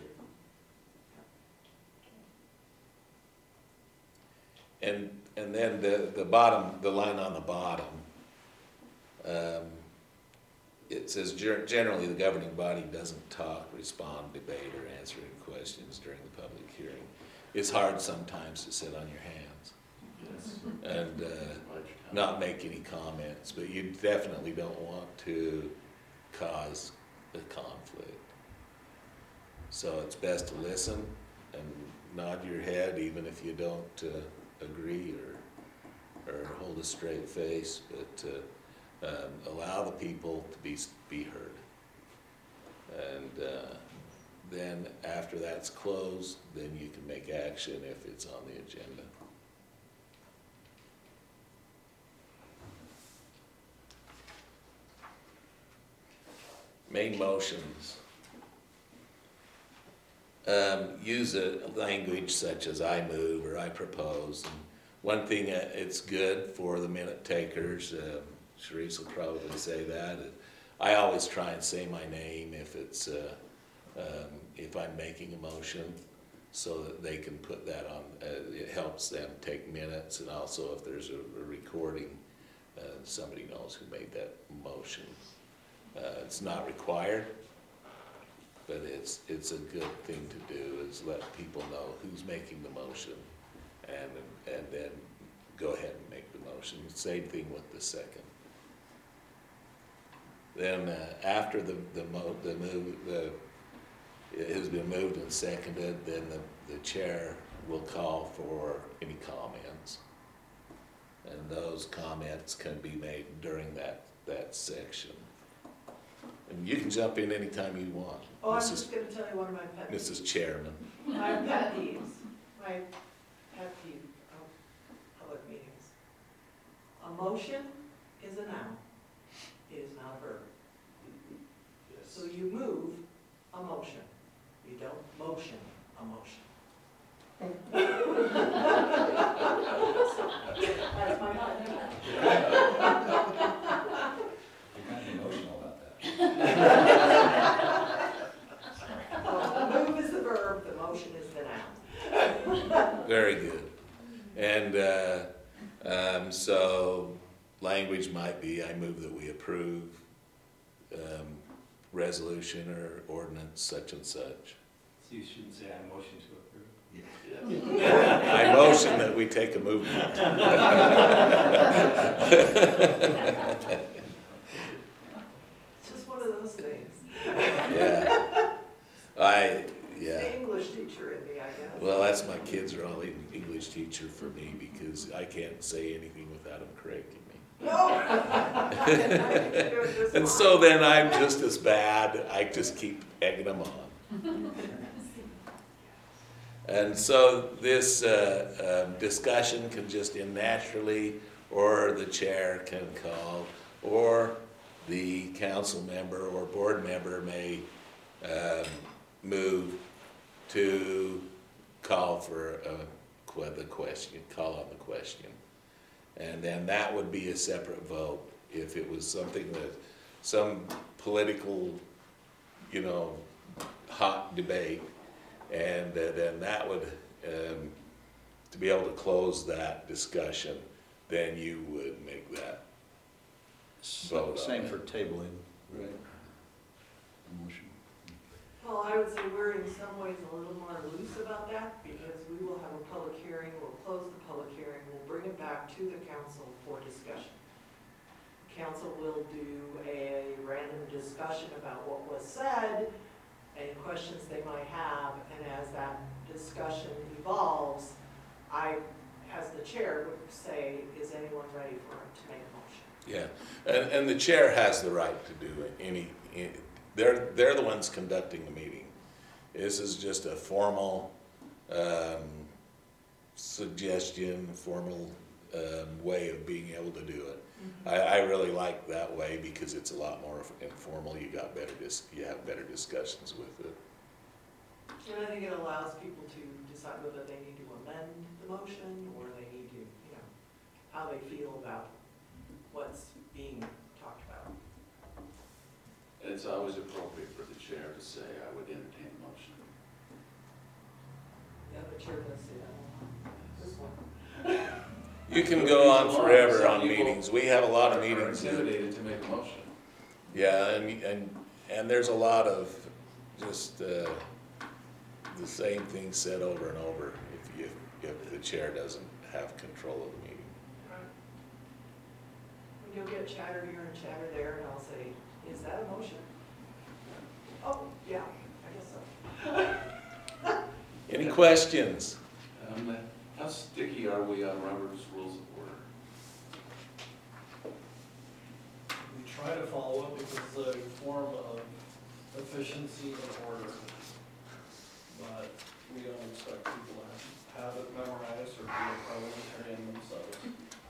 Speaker 10: And, and then the, the bottom, the line on the bottom, um, it says "Gen- generally the governing body doesn't talk, respond, debate, or answer any questions during the public hearing. It's hard sometimes to sit on your hands and uh, not make any comments, but you definitely don't want to cause a conflict. So it's best to listen and nod your head even if you don't uh, agree or, or hold a straight face, but uh, um, allow the people to be, be heard. And uh, then after that's closed, then you can make action if it's on the agenda. Main motions. Um, use a language such as I move or I propose. And one thing, uh, it's good for the minute takers, um, Sharice will probably say that. I always try and say my name if it's, uh, um, if I'm making a motion, so that they can put that on, uh, it helps them take minutes, and also if there's a, a recording, uh, somebody knows who made that motion. Uh, it's not required, but it's, it's a good thing to do, is let people know who's making the motion, and, and then go ahead and make the motion. Same thing with the second. Then, uh, after the, the mo, the move, the, it has been moved and seconded, then the, the chair will call for any comments. And those comments can be made during that, that section. And you can jump in anytime you want.
Speaker 13: Oh, I'm
Speaker 10: Missus
Speaker 13: just gonna tell you one of my pet peeves.
Speaker 10: Missus Chairman.
Speaker 13: My pet peeves, my pet peeve of public meetings. A motion is a noun, it is not a verb. So you move a motion, you don't motion a motion. That's my pet peeve.
Speaker 7: You're kind of emotional about that.
Speaker 13: The move is the verb, the motion is the noun.
Speaker 10: Very good. And uh, um, so language might be, I move that we approve um, resolution or ordinance such and such.
Speaker 15: So you shouldn't say I motion to approve.
Speaker 10: I motion that we take a movement.
Speaker 13: It's just one of those things.
Speaker 10: Yeah. I, yeah.
Speaker 13: The English teacher in me, I guess.
Speaker 10: Well, that's my kids are all en- English teacher for me, because I can't say anything without them correcting me.
Speaker 13: No.
Speaker 10: And so then I'm just as bad, I just keep egging them on. And so this uh, um, discussion can just end naturally, or the chair can call, or the council member or board member may um, move to call for a, que- the question, call on the question. And then that would be a separate vote. If it was something that, some political, you know, hot debate, and uh, then that would, um, to be able to close that discussion, then you would make that vote on
Speaker 3: Same
Speaker 10: it.
Speaker 3: for tabling, right? Motion.
Speaker 13: Well, I would say we're in some ways a little more loose about that, because we will have a public hearing, we'll close the public hearing, we'll bring it back to the council for discussion. Council will do a random discussion about what was said, any questions they might have, and as that discussion evolves, I, as the chair, would say, is anyone ready for it to make a motion?
Speaker 10: Yeah, and, and the chair has the right to do it, any, any- they're, they're the ones conducting the meeting. This is just a formal, um, suggestion, formal, um, way of being able to do it. I, I really like that way, because it's a lot more informal, you got better dis, you have better discussions with it.
Speaker 13: And I think it allows people to decide whether they need to amend the motion, or they need to, you know, how they feel about what's being talked about.
Speaker 2: And it's always appropriate for the chair to say, I would entertain a motion.
Speaker 13: Yeah, the chair does say that. This one.
Speaker 10: You can go on forever on meetings, we have a lot of
Speaker 2: Are
Speaker 10: meetings that,
Speaker 2: intimidated to make a motion.
Speaker 10: yeah, and, and, and there's a lot of just, uh, the same thing said over and over, if you, if the chair doesn't have control of the meeting.
Speaker 13: When you'll get chatter here and chatter there, and I'll say, is that a motion? Oh, yeah, I guess so.
Speaker 10: Any questions?
Speaker 2: Um, how sticky are we on Robert's Rules of Order?
Speaker 1: We try to follow it because it's a form of efficiency and order. But we don't expect people to have it memorized or be a parliamentarian themselves.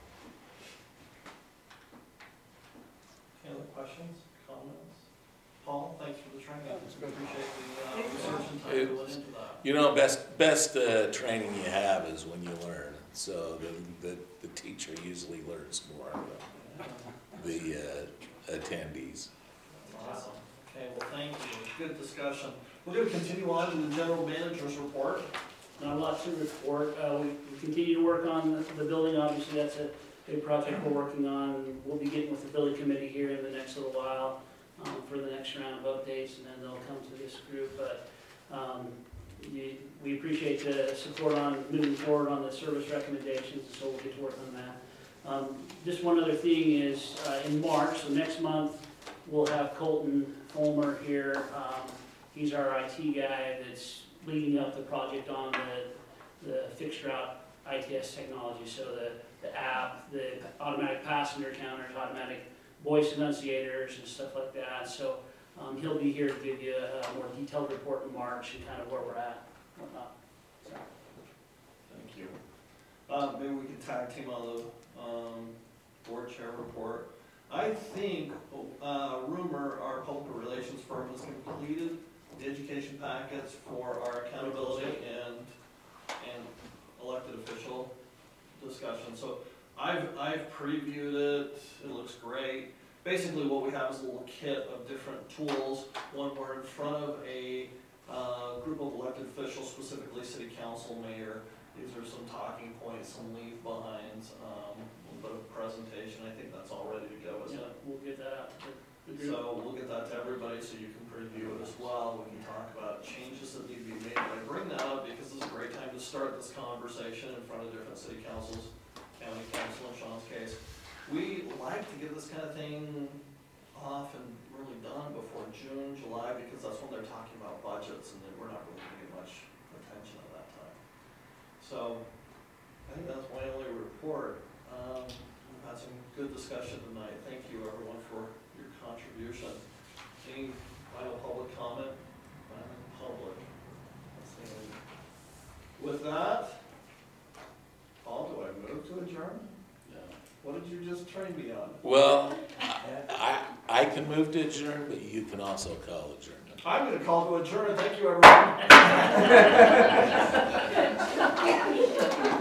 Speaker 1: Any other questions, comments? Paul, thanks for the training. I appreciate the uh, research and time that went into that.
Speaker 10: You know, best, best uh, training you have is when you learn. So the, the, the teacher usually learns more the uh, attendees.
Speaker 1: Awesome. Okay, well, thank you. Good discussion. We're going to continue on to the general manager's report.
Speaker 5: Not a lot to report. Uh, we we continue to work on the, the building. Obviously, that's a big project we're working on. We'll be getting with the building committee here in the next little while um, for the next round of updates, and then they'll come to this group. But um, you, we appreciate the support on moving forward on the service recommendations, so we'll get to work on that. Um, just one other thing is uh, in March, so next month, we'll have Colton Fulmer here. Um, he's our I T guy that's leading up the project on the, the fixed route I T S technology, so the, the app, the automatic passenger counters, automatic voice enunciators and stuff like that. So um, he'll be here to give you a more detailed report in March and kind of where we're at, whatnot. So.
Speaker 1: Thank you. Uh, maybe we can tag team on the um, board chair report. I think uh, Rumor, our public relations firm, has completed the education packets for our accountability and and elected official discussion. So I've I've previewed it. It looks great. Basically, what we have is a little kit of different tools. One, we're in front of a uh, group of elected officials, specifically city council, mayor. These are some talking points, some leave behinds, um, a little bit of presentation. I think that's all ready to go, isn't
Speaker 5: Yeah,
Speaker 1: it?
Speaker 5: we'll get that out to the group.
Speaker 1: So we'll get that to everybody so you can preview it as well. We can talk about changes that need to be made. But I bring that up because this is a great time to start this conversation in front of different city councils, county council in Sean's case. We like to get this kind of thing off and really done before June, July, because that's when they're talking about budgets and then we're not really going to get much attention at that time. So I think that's my only report. Um, we've had some good discussion tonight. Thank you everyone for your contribution. Any final public comment? Final public. Let's see. With that, Paul, do I move to adjourn?
Speaker 3: Yeah.
Speaker 1: What did you just train me on?
Speaker 10: Well, I, I can move to adjourn, but you can also call adjournment.
Speaker 1: I'm going to call to adjourn. Thank you everyone.